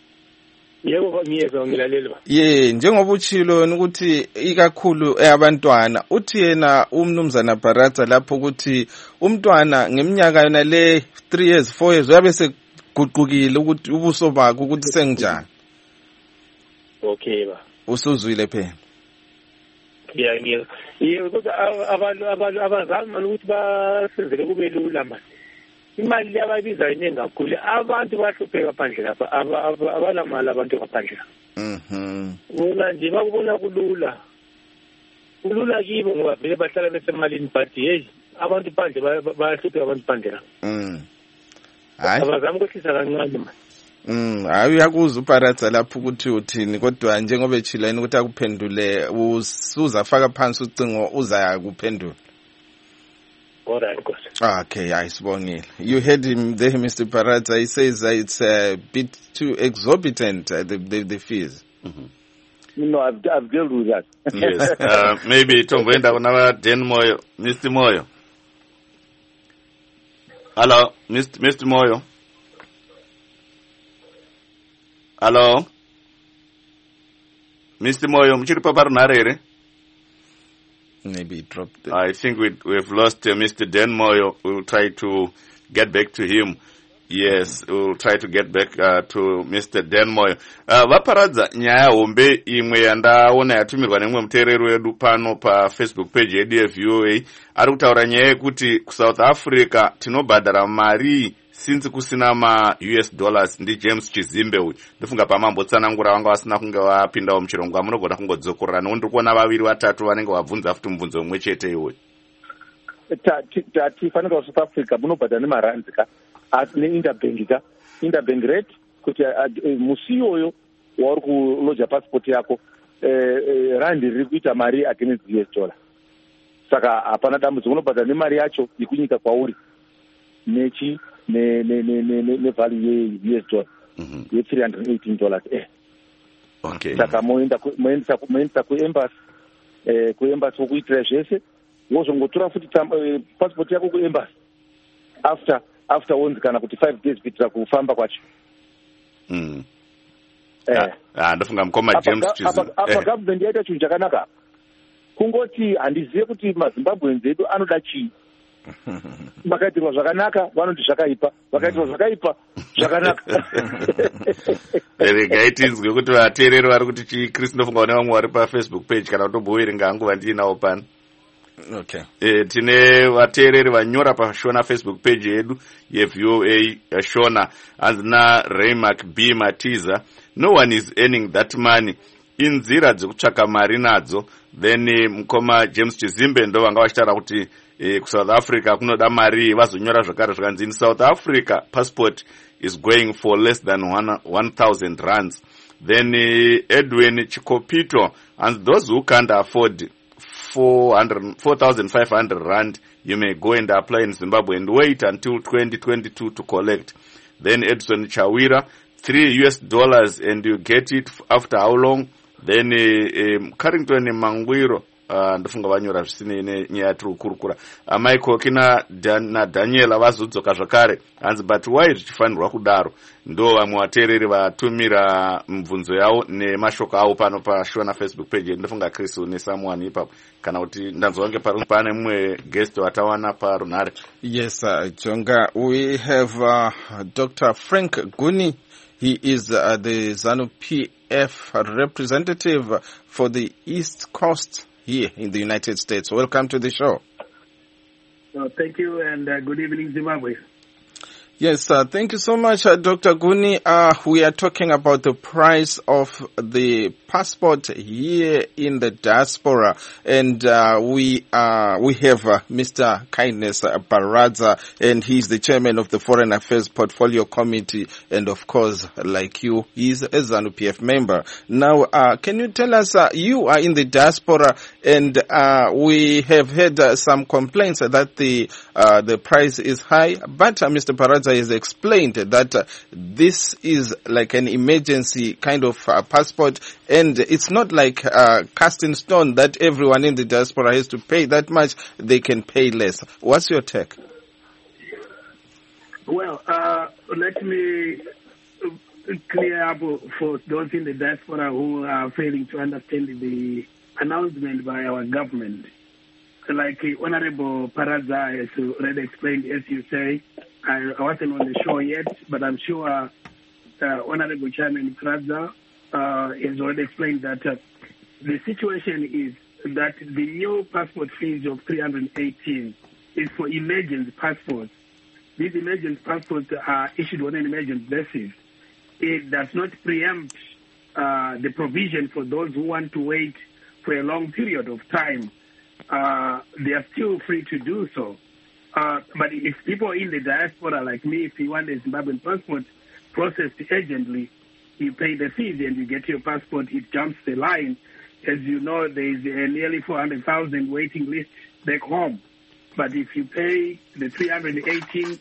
Yebo ngiyezwa ngilalela. Ye, njengoba uchilo ukuthi ikakhulu eyabantwana, uthi yena umnumzana Mparatha lapho ukuthi umntwana ngeminyaka yona le three years four years uyabe seguqukile ukuthi ubuso bakhe ukuthi sengjani. Okay ba. Usuzwile phela. Yeah, ngiyezwa. Yebo kodwa abantu abantu abazali manje ukuthi basenzele kube lula manje. Imali yababiza iningi kakhulu. Abantu bahlupheka phandle lapha. Abanamali abantu ngaphandle. Mhm. Bona nje bakubona kulula. Kulula kibo ngoba vele bahlala besemalini but hey abantu phandle bayahlupheka abantu phandle. Mhm. Hayi. Abazama ukwehlisa kancane manje. Mm, hayi uyakuza uParatha lapho ukuthi uthini kodwa njengoba echileni ukuthi akuphendule usuza faka phansi ucingo uza kuphendula. Alright, okay, ayisibongile. You heard him there, Mister Mparatha. He says that it's a bit too exorbitant, uh, the, the the fees. Mm-hmm. No, I've I've dealt with that. Yes, uh, maybe Tomboenda kunava Den Moyo, Mister Moyo. Hello, Mister Mister Moyo. Hello, Mister Moyo, mchiri papa runarere. Maybe it dropped. It. I think we we've lost uh, Mister Den Moyo. We'll try to get back to him. Yes, we'll try to get back uh, to Mister Den Moyo. Uh, vaparadza nyaya hombe imwe yandaona yatumirwa nemwe muteereri wedu pano pa Facebook page yedu ye V O A ari kutaura nyaya yekuti kuSouth Africa tinobhadhara mari since kusina ma U S dollars ndi James Chizimbe uyu. Ndifunga pamambotsanangura vanga vasina kunge vapindawo muchirongwa munogona kungodzokorera nokuti ndiri kuona vaviri vatatu vanenge vabvunza futi mubvunzo umwe chete iwoyo. Tifanira kuSouth Africa munobhadhara nemarandi ka neinterbank ka interbank rate kuti musi iyoyo wauri kuloja passport yako randi riri kuita mari against U S dollar. Saka hapana dambudziko, unobhadhara nemari yacho yekunyika kwauri nechi ne ne ne ne ne value ye U S dollar ye three hundred eighteen dollars eh. Okay. Saka moenda moenda moenda ku embassy eh ku embassy ukuitira zvese wozongotora futi passport yako ku embassy after after once kana kuti five days kuitira kufamba kwacho. Mm. Eh. Ah, ndofunga mkoma James Chizimbe. Apa government yaita chinhu chakanaka. Kungoti handizive kuti maZimbabweans edu anoda chii. Vakaitirwa zvakanaka vanoti zvakaipa, vakaitirwa zvakaipa zvakanaka. Regai tinzwe kuti vateereri vari kuti chii. Chris ndofunga une vamwe vari pa Facebook page kana kutombouverenga hangu vandinawo pano. Okay. Eh, tine vateereri vanyora pashona Facebook page yedu ye V O A Shona azina Raymark B Matiza. No one is earning that money. Inzira dzekutsvaka mari nadzo. Then mukoma James Chizimbe ndo vanga vachitaura kuti eh, kuSouth Africa kunoda mari vazonyora zvakare zvakanzi in South Africa passport is going for less than one thousand rands. Then uh, Edwin Chikopito, and those who can't afford four thousand five hundred rand, you may go and apply in Zimbabwe and wait until twenty twenty-two to collect. Then Edson Chawira, three U S dollars, and you get it after how long? Then uh, um, Carrington Mangwiro, ndofunga vanyora zvisinei nyaya tiri kukurukura. Michael kina na Daniel avazodzoka zvakare hanzi but why zvichifanirwa kudaro, ndo vamwe vateereri vatumira mibvunzo yavo nemashoko avo pano pashona Facebook page. Ndofunga Chris une someone ipapo kana kuti ndanzwa kunge pane mumwe guest watawana parunhare. Yes, uh, Jonga, we have uh, Doctor Frank Guni. He is uh, the ZANU-P F representative for the East Coast here in the United States. Welcome to the show. Uh, thank you, and uh, good evening, Zimbabwe. Yes, uh, thank you so much, uh, Doctor Guni. Uh, we are talking about the price of the passport here in the diaspora, and uh, we uh, we have uh, Mister Kindness uh, Baradza, and he's the chairman of the Foreign Affairs Portfolio Committee, and of course, like you, he's a ZANU-P F member. Now, uh, can you tell us, uh, you are in the diaspora, and uh, we have had uh, some complaints that the uh, the price is high, but uh, Mister Baradza has explained that uh, this is like an emergency kind of uh, passport, and it's not like uh, cast in stone that everyone in the diaspora has to pay that much. They can pay less. What's your take? Well, uh, let me clear up for those in the diaspora who are failing to understand the announcement by our government. Like uh, Honorable Baradza has already explained, as you say, I wasn't on the show yet, but I'm sure uh, Honorable Chairman Baradza uh, has already explained that uh, the situation is that the new passport fees of three hundred eighteen is for emergent passports. These emergent passports are issued on an emergent basis. It does not preempt uh, the provision for those who want to wait for a long period of time. Uh, they are still free to do so. Uh, but if people in the diaspora like me, if you want a Zimbabwean passport processed urgently, you pay the fees and you get your passport, it jumps the line. As you know, there is a nearly four hundred thousand waiting list back home. But if you pay the three hundred eighteen,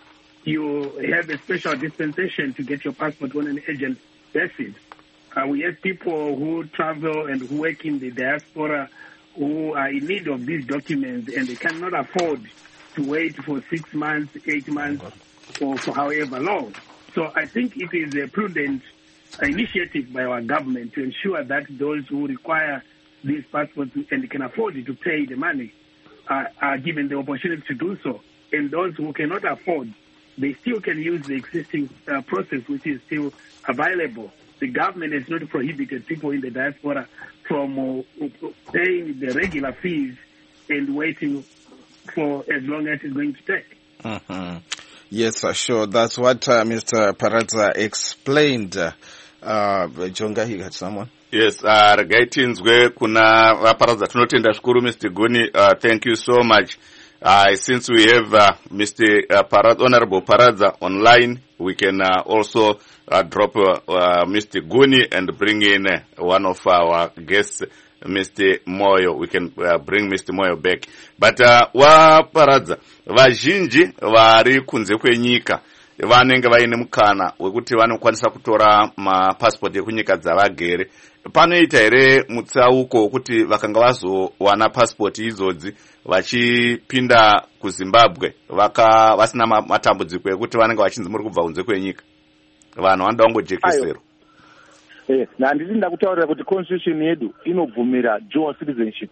you have a special dispensation to get your passport on an urgent basis. Uh, we have people who travel and who work in the diaspora who are in need of these documents, and they cannot afford to wait for six months, eight months, or for however long. So I think it is a prudent initiative by our government to ensure that those who require these passports and can afford to pay the money are, are given the opportunity to do so. And those who cannot afford, they still can use the existing uh, process which is still available. The government has not prohibited people in the diaspora from uh, paying the regular fees and waiting for as long as it's going to take. Mm-hmm. Yes, uh, sure. That's what uh, Mister Baradza explained. Uh, Jonga, he got someone? Yes, uh, regaitinzwe kuna vaparadza tinotenda zvikuru Mister Guni. Uh, thank you so much. Uh, since we have uh, Mister Uh, Parad, Honorable Baradza online, we can uh, also uh, drop uh, uh, Mister Guni and bring in uh, one of our guests, Mister Moyo. We can uh, bring Mister Moyo back. But uh, wa Baradza, vazhinji vari kunze kwenyika vanenge vaine mukana wekuti vanokwanisa kutora mapassport ekunyika dzavagere. Panoita here mutsauko wekuti vakanga vazowana passport idzodzi vachipinda kuZimbabwe vaka vasina matambudziko ekuti vanenge vachinzi muri kubva kunze kwenyika, vanhu vanoda kungojekeserwa. Yes, handiti ndakutaurira kuti constitution yedu inobvumira dual citizenship.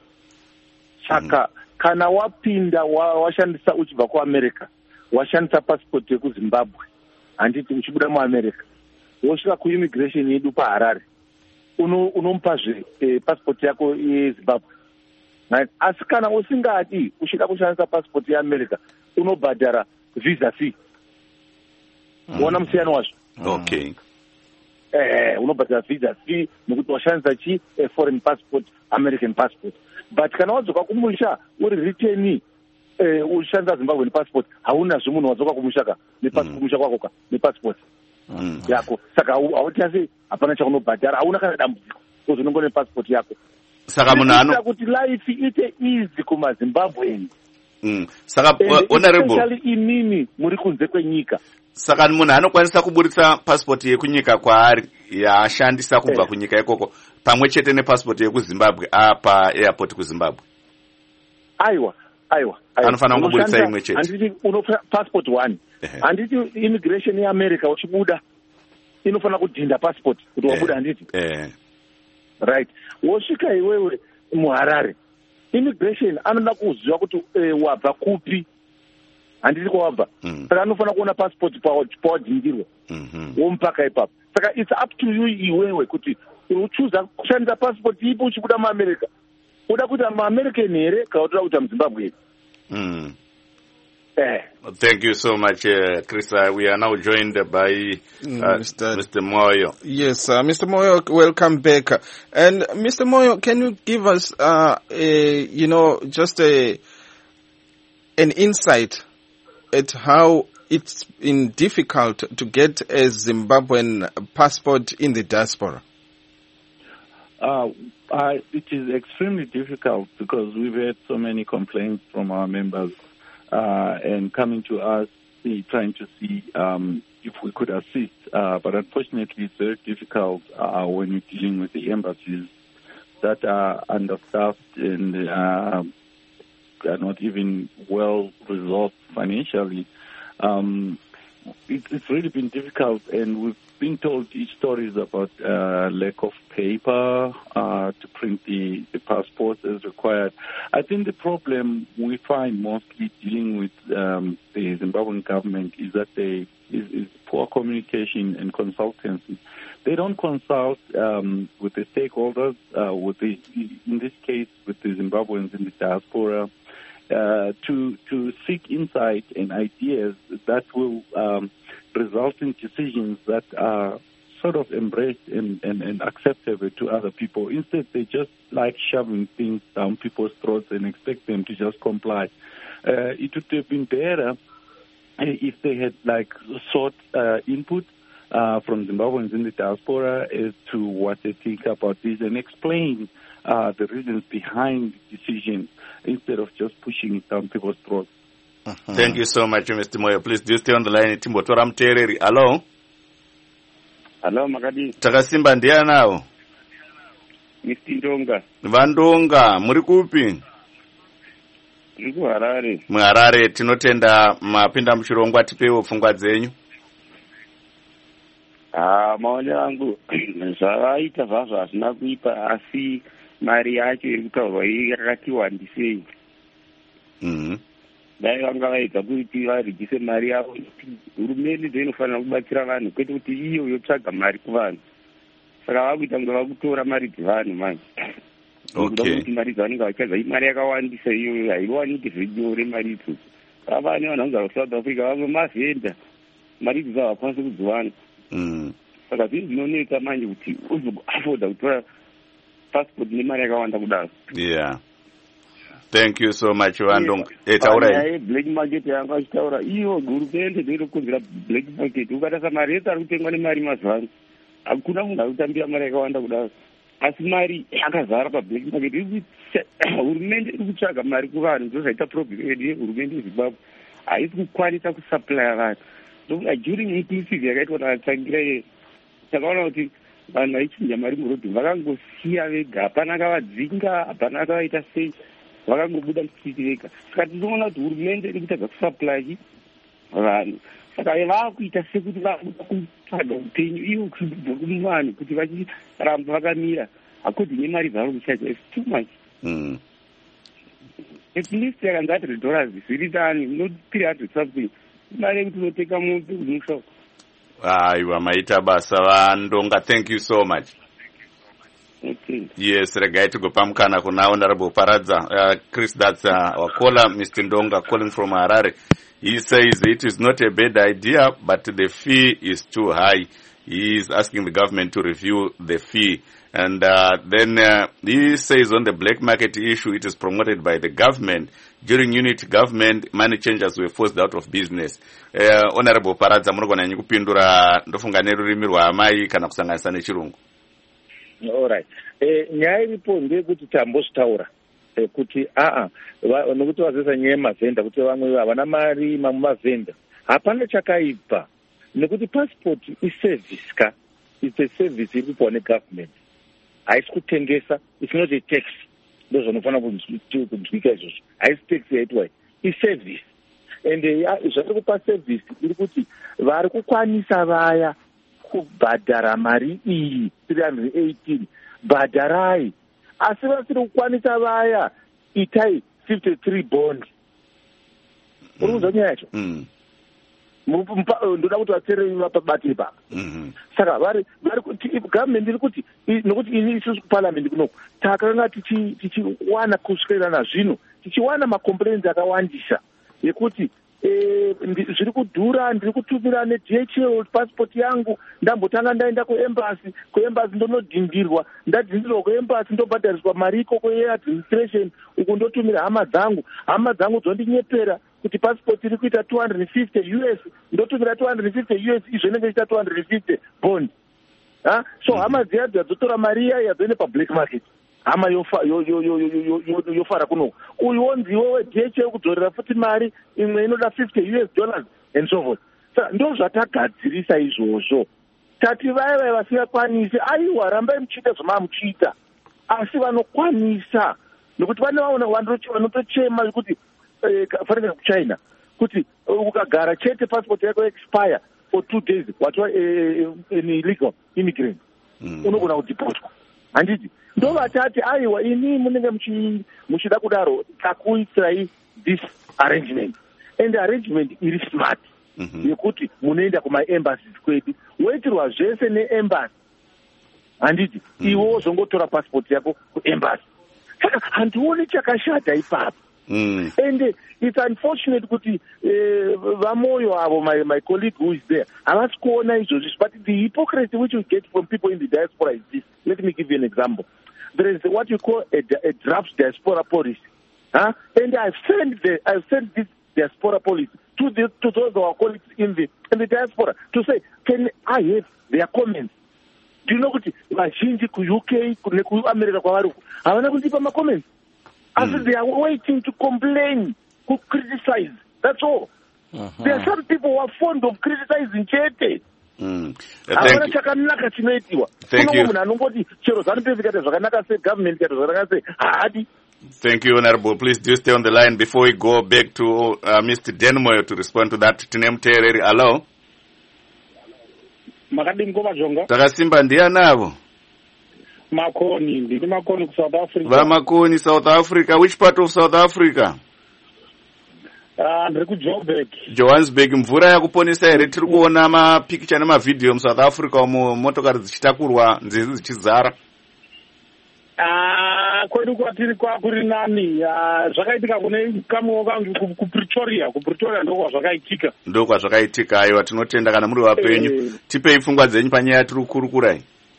Saka mm. kana wapinda washandisa uchibva kuAmerica, washandisa passport yekuZimbabwe, handiti uchibuda muAmerica, wosvika kuimmigration yedu paHarare, unomupazve eh, passport yako yeZimbabwe. Right? Asi kana usingadi uchida kushandisa passport yeAmerica, unobhadhara visa fee. Uona mm. musiyano wazvo? Okay. Eh, unobhadhara visa fee nekuti washandisa chi a foreign passport, American passport. But kana wadzoka kumusha uri return eh ushandisa Zimbabwean passport, hauna zvimunhu wadzoka kumushaka nepassport kumusha kwako ka nepassport. mm. yako saka hautasi hapana chaunobhadhara hauna kana dambudziko uzvinongone passport yako saka munhu ano kuti life ite easy kumazimbabweni mm. saka honorable especially imimi muri kunze kwenyika saka munhu anokwanisa kuburitsa passport yekunyika kwaari yaashandisa kubva yeah. kunyika ikoko pamwe chete nepassport yekuzimbabwe apa airport kuzimbabwe aiwa aiwa anofanira kuburitsa imwe chete handiti uno passport one handiti immigration yeamerica uchibuda inofanira kudhinda passport kuti wabuda handiti eh right wosvika iwewe muharare immigration anoda kuziva kuti eh, wabva kupi handiti kwawabva mm. saka anofanira kuona passport pawadhindirwa mm-hmm. womupaka ipapo saka it's up to you iwewe kuti uchuza kushandisa passport ipo uchibuda muamerica uda kuita muamerican here kana utoda kuita muzimbabwe here mm. eh. Thank you so much, uh, Chris. Uh, we are now joined by uh, Mister Mister Moyo. Yes, uh, Mister Moyo, welcome back. And Mister Moyo, can you give us, uh, a, you know, just a an insight at how it's been difficult to get a Zimbabwean passport in the diaspora? Uh, I, it is extremely difficult because we've had so many complaints from our members. Uh, and coming to us, see, trying to see um, if we could assist. Uh, but unfortunately, it's very difficult uh, when you're dealing with the embassies that are understaffed and uh, are not even well resourced financially. Um, it, it's really been difficult, and we've been told each stories about uh, lack of paper uh, to print the, the passports as required. I think the problem we find mostly dealing with um, the Zimbabwean government is that they is, is poor communication and consultancy. They don't consult um, with the stakeholders, uh, with the, in this case with the Zimbabweans in the diaspora, uh, to to seek insight and ideas that will um, result in decisions that are sort of embraced and, and, and acceptable to other people. Instead, they just like shoving things down people's throats and expect them to just comply. Uh, it would have been better if they had like sought uh, input uh, from Zimbabweans in the diaspora as to what they think about this and explain uh, the reasons behind the decision instead of just pushing it down people's throats. Uh-huh. Thank you so much, Mister Moyo. Please do stay on the line. Timbotora Mtereri. Hello? Hello, Makadi. Takasimba ndiya nawo? Mister Ndonga. Vandonga, muri kupi? Muri kuHarare. MuHarare, tinotenda mapinda muchirongwa tipewo pfungwa dzenyu. Ah, maonero angu zvavaita zvazvo hazvina kuipa asi mari yacho iri kutaurwa yakati wandisei. Mhm. Dai vanga vaita kuti varegise mari yavo hurumende ndiyo inofanira kubatsira vanhu kwete kuti iyo yotsvaga mari kuvanhu saka vakuita kunge vakutora mari dzevanhu manje okay kuti mari dzavanenge vachadza mari yakawandisa iyoyo haiwaniki zvenyore mari idzodzo vava ne vanhu vanogara kuSouth Africa vamwe mavhenda mari idzodzo havakwanisi kudziwana saka zvinhu zvinonetsa manje kuti uzokuafoda kutora passport nemari yakawanda kudaro. Yeah. Thank you so much, Vandonga. Etaurai. Black market yanga achitaura iyo hurumende ndiri kukonzera black market. Ukatasa mari yese ari kutengwa nemari mazuvano. Hakuna munhu ari kutambira mari yakawanda kudaro. Asi mari yakazara pablack market. Hurumende iri kutsvaga mari kuvanhu. Ndizvo zvaita problem yedu yehurumende yeZimbabwe. Haisi kukwanisa kusuplya vanhu. So during inclusive yakaitwa naTsangira iye. Takaona kuti vanhu vaichinja mari murodhi vakangosiya vega. Hapana akavadzinga, hapana akavaita sei. Vakangobuda msiti vega. Saka tinoona kuti hurumende iri kutadza kusupply vanhu. Saka vakuita sekuti vakuda kutsvaga upenyu ivo kubva kuvanhu kuti vachiramba vakamira according nemari dzavo kuchaja. It's too much. Mm. At least yakanzi one hundred dollars zviri tani not three hundred something. Mari yekuti unoteka mumusha. Aiwa maita basa Vandonga. Thank you so much. Okay. Yes, regai tigopamukana kuna Honorable Paradza. Uh, Chris, that's uh, our caller, Mister Ndonga, calling from Harare. He says it is not a bad idea, but the fee is too high. He is asking the government to review the fee. And uh, then uh, he says on the black market issue, it is promoted by the government during unit government money changers were forced out of business. Uh, Honorable Paradza, munogona nyenye kupindura ndofunga nerurimi rwaamai kana kusanganisa nechirungu. All right. Eh, nyaya iripo ndeyekuti tambozvitaura eh, kuti aa nokuti vazesa nyaya yemavhenda kuti vamwe havana mari mamwe mavhenda hapana chakaibva nekuti passport iservice ka it's a service iri kupiwa negovernment haisi kutengesa it's not a tax ndo zvanofanira kunzwika izvozvo haisi tax yaitwa iservice and zvatiri kupa service iri kuti vari kukwanisa vaya kubhadhara mari iyi three hundred eighteen bhadharai asi vasiri kukwanisa vaya itai fifty-three bond uri kuzwa nyaya yacho ndoda kuti vateereri vabatire papa saka vari vari kuti gavhmendi iri kuti nokuti ini isusu kuparliament kunoku takanga tichiwana kusvikira nazvino tichiwana macomplaints akawandisa yekuti zviri kudhura ndiri kutumira ne-D H L passport yangu ndambotanga ndaenda kuembassy kuembassy ndonodhindirwa ndadhindirwa kuembassy ndobhadhariswa mari ikoko yeadministration uku ndotumira hama dzangu hama dzangu dzondinyepera kuti passport iri kuita two hundred fifty U S ndotumira two hundred fifty U S izvonenge ichita two hundred fifty bond ha so hama dziya dzadzitora mari iya yadzoende pablack market hama yofara kuno uyu wonziwo we-D H L kudzorera futi mari imwe inoda fifty U S dollars and so forth saka ndo zvatagadzirisa izvozvo tati vaya vaya vasingakwanisi aiwa rambai muchiita zvamamuchiita asi vanokwanisa nokuti vane vaona vanotochema kuti fanira kuchina kuti ukagara chete passport yako expire for two days watwa an illegal immigrant unogona kudipotwa handiti ndo vatati aiwa ini munenge muchida kudaro takuitirai this arrangement and arrangement iri smart yekuti munoenda kumaembassies kwedu woitirwa zvese neembassy handiti iwo zvongotora passport yako kuembassy saka handioni chakashata ipapo Mm. And uh, it's unfortunate kuti uh, vamoyo avo my, my colleague who is there havasi kuona izvozvi but the hypocrisy which we get from people in the diaspora is this. Let me give you an example. There is what you call a, a draft diaspora policy, huh? And I've sent the I've sent this diaspora policy to the to those of our colleagues in the in the diaspora to say, can I have their comments? Do you know kuti vazhinji ku U K neku America kwavari havana kundipa ma comments? As mm. they are waiting to complain, to criticize. That's all. Uh-huh. There are some people who are fond of criticizing chete. Mm. Uh, thank you. Thank you. Thank you, Honorable. Please do stay on the line before we go back to uh, Mister Denmoyo to respond to that. Tinem Tereri, hello. Takasimba ndianavo. Makoni, ndini Makoni ku South Africa. Va Makoni, South Africa. Which part of South Africa? Ah, ndiri ku Joburg. Johannesburg. Mvura yakuponesa here tiri kuona ma picture nema video mu South Africa umo motokari dzichitakurwa nzizi dzichizara. Ah, kwedu kwatiri kwa kuri nani? Ah, zvakaitika kune kamwe kangu ku Pretoria, ku Pretoria ndokwa zvakaitika. Ndokwa zvakaitika aiwa tinotenda kana muri wapenyu. Eh. Tipei pfungwa dzenyu panyaya tiri kukurukurai.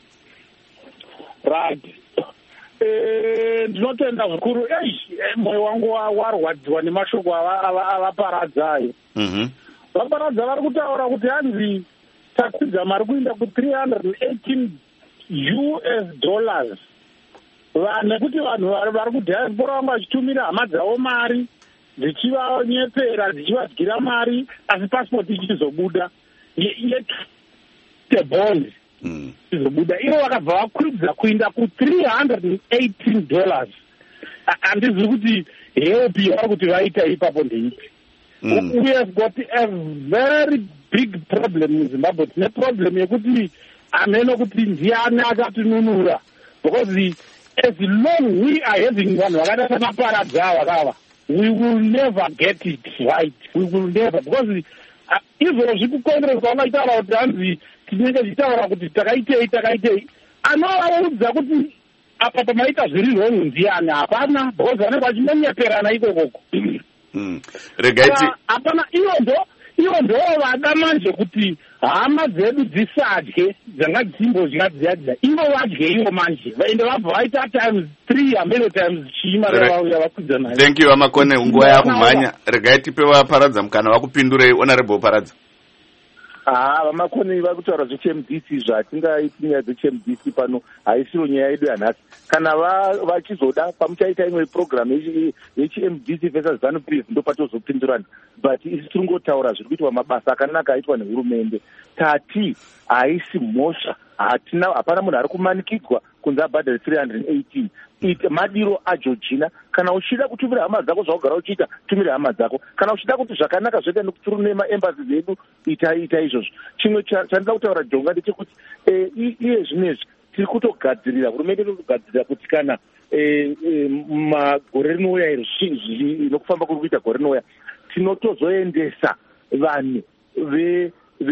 Right. Eh, ndinotenda zvikuru ei moyo wangu warwadziwa nemashoko avaparadzayo. Mhm. Vaparadza vari kutaura kuti hanzi takwidza mari kuenda ku three hundred eighteen U S dollars. Nekuti vanhu vari kudiaspora vanga vachitumira hama dzavo mari dzichivanyepera dzichivadyira mari asi passport ichizobuda yetebond ichizobuda ivo vakabva vakwidza kuenda ku three hundred eighteen dollars. Handizivi kuti help yavari kuti vaita ipapo ndeipi. We have got a very big problem muZimbabwe. Tine problem yekuti ameno kuti ndiani akatinunura because as long we are having one vakada samaparadza vakava, we will never get it right. We will never, because izvozvi kukongresa vanoitaura kuti hanzi tinenge tichitaura kuti takaitei takaitei anovaudza kuti apa pamaita zviri wrong ndiani hapana, because vanenge vachimonyepera ikokoko. Regaiti hapana, iyo ndo iyo ndo vada manje kuti hama dzedu dzisadye dzanga dzichimbodya dziyadya ivo vadye ivo manje ende vabva vaita times three hambeno times chiimari vauya vakwidza nayo. Thank you Amakone, nguva yakumhanya. Regai tipe vaparadza mukana wakupindurei. Honorable Paradza. Ah, Vamakone vari kutaura zvechi M D C zvatingaiti nyaya dzechi M D C pano haisiro nyaya yedu yanhasi. Kana vachizoda pamuchaita imwe program yechi M D C versus ZANU-P F ndo patozopindurana. But isi tiri kungotaura zviri kuitwa mabasa akanaka aitwa nehurumende. Tati haisi mhosva, hatina hapana munhu ari kumanikidzwa kunze abhadhari three hundred eighteen. Ite madiro aJoργina. Kana uchida kutumira hama dzako zvaugara uchiita, tumira hama dzako. Kana uchida kuti zvakanaka zvoita nekutiri nemaembassy zedu, ita ita izvozvo. Chimwe chandida kutaura Jonga ndechekuti iye zvinezvi tiri kutogadzirira, hurumende iri kutogadzirira kuti kana magore rinouya iri nokufamba kuri kuita gore rinouya tinotozoendesa vanhu ve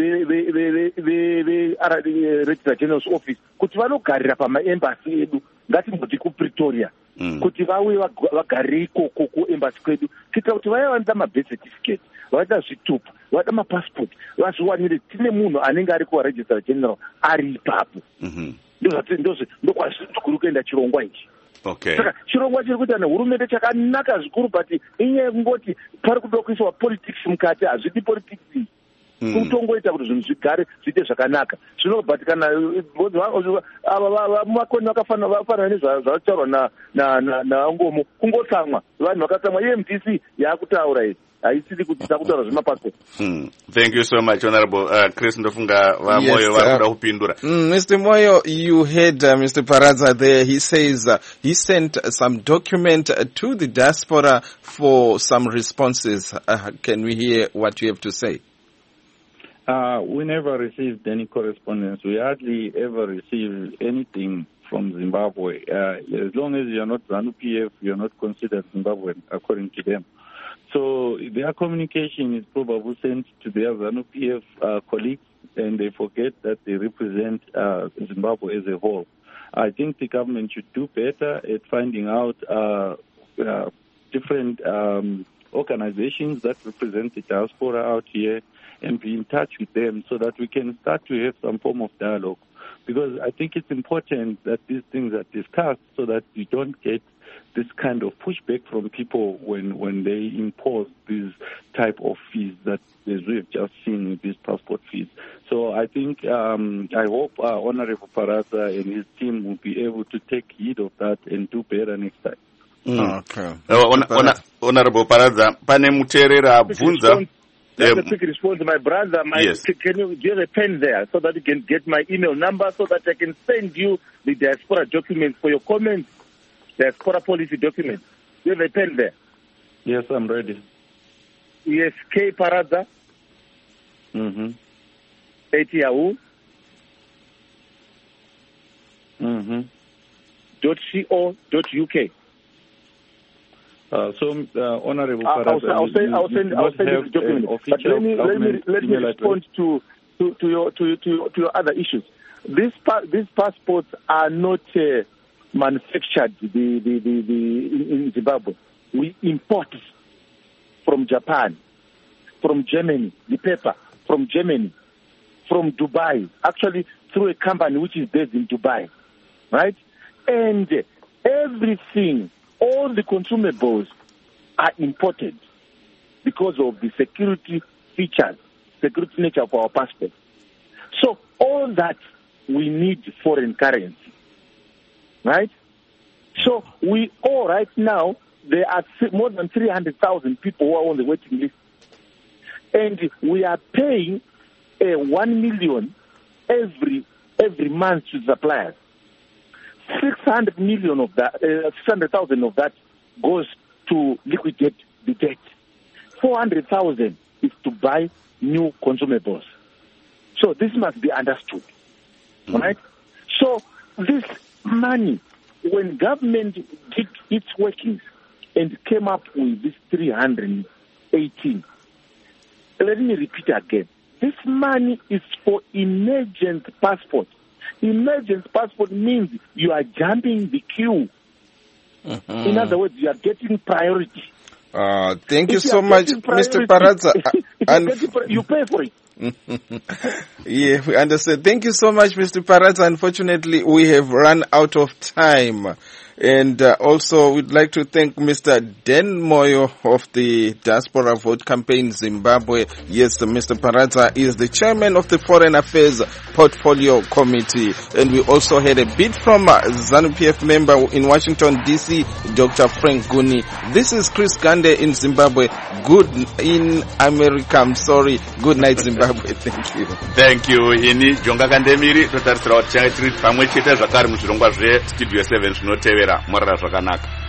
ve-Registrar General's Office kuti vanogarira pamaembassy edu, ngatimboti kuPretoria, kuti vauye vagarire ikoko kuembassy kwedu kuitira kuti vaya vanoda mabirth certificate, vanoda zvitupa, vanoda mapassport, vazviwanire tine munhu anenge ari kuvaregistrar general ari ipapo. Ndokwazviri kuri kuenda chirongwa ichi. Okay. Saka chirongwa chiri kuita nehurumende chakanaka zvikuru, but inyaya yekungoti pari kuda kuiswa politics mukati, hazvidi politics iyi. Kutongoita kuti zvinhu zvigare zviite zvakanaka. Zvino but kana Vamakone vakafanana nezvataurwa naNgomo, kungotsamwa vanhu vakatsamwa. E M D C yaakutaura iyi haisiri kuti takutaura zvemapassport. Thank you so much, Honorable uh, Chris Ndofunga Vamoyo varikuda kupindura. Mister Moyo, you heard uh, Mister Paradza there. He says uh, he sent some document uh, to the diaspora for some responses. Uh, can we hear what you have to say? Uh, we never received any correspondence. We hardly ever received anything from Zimbabwe. Uh, as long as you're not ZANU-P F, you're not considered Zimbabwean, according to them. So their communication is probably sent to their ZANU-P F uh, colleagues, and they forget that they represent uh, Zimbabwe as a whole. I think the government should do better at finding out uh, uh, different um, organizations that represent the diaspora out here and be in touch with them so that we can start to have some form of dialogue. Because I think it's important that these things are discussed so that you don't get this kind of pushback from people when, when they impose these type of fees that as we have just seen with these passport fees. So I think, um, I hope uh, Honorable Paradza and his team will be able to take heed of that and do better next time. Mm. Okay. Uh, Honorable Paradza, pane muterera abvunza. That's a quick response, my brother. My, yes. Can you give a pen there so that you can get my email number so that I can send you the diaspora documents for your comments, diaspora policy documents. Do you have a pen there? Yes, I'm ready. Yes, K Paradza. Mm-hmm. At Yahoo. Mm-hmm. Dot co. Dot uk. Uh, so, uh, Honorable Paradza, I'll, I'll send, I'll send, I'll send you the document. But let me let me let me respond to, to to your to to to your other issues. These pa- these passports are not uh, manufactured the the the, the in, in Zimbabwe. We import from Japan, from Germany, the paper from Germany, from Dubai. Actually, through a company which is based in Dubai, right? And everything. All the consumables are imported because of the security features, security nature of our passport. So all that we need foreign currency, right? So we all right now, there are more than three hundred thousand people who are on the waiting list. And we are paying uh, one million every every month to suppliers. six hundred million of that, uh, six hundred thousand of that goes to liquidate the debt. four hundred thousand is to buy new consumables. So this must be understood, mm-hmm. right? So this money, when government did its workings and came up with this three hundred eighteen, let me repeat again. This money is for emergent passport. Emergent passport means you are jumping the queue. Mm-hmm. In other words, you are getting priority. Uh, thank you, you so much, Mister Paradza. And you pay for it. Yeah, we understand. Thank you so much, Mister Paradza. Unfortunately, we have run out of time. And uh, also, we'd like to thank Mister Dan Moyo of the Diaspora Vote Campaign Zimbabwe. Yes, Mister Paradza is the chairman of the Foreign Affairs Portfolio Committee. And we also had a bid from uh, ZANU P F member in Washington, D C, Doctor Frank Guni. This is Chris Gande in Zimbabwe. Good in America. I'm sorry. Good night, Zimbabwe. Thank you. Thank you. Ini Jonga Kandemiri, totarisira kuti changa tiri pamwe chete zvakare muzvirongwa zvestudio seven zvinotevera. Morara zvakanaka.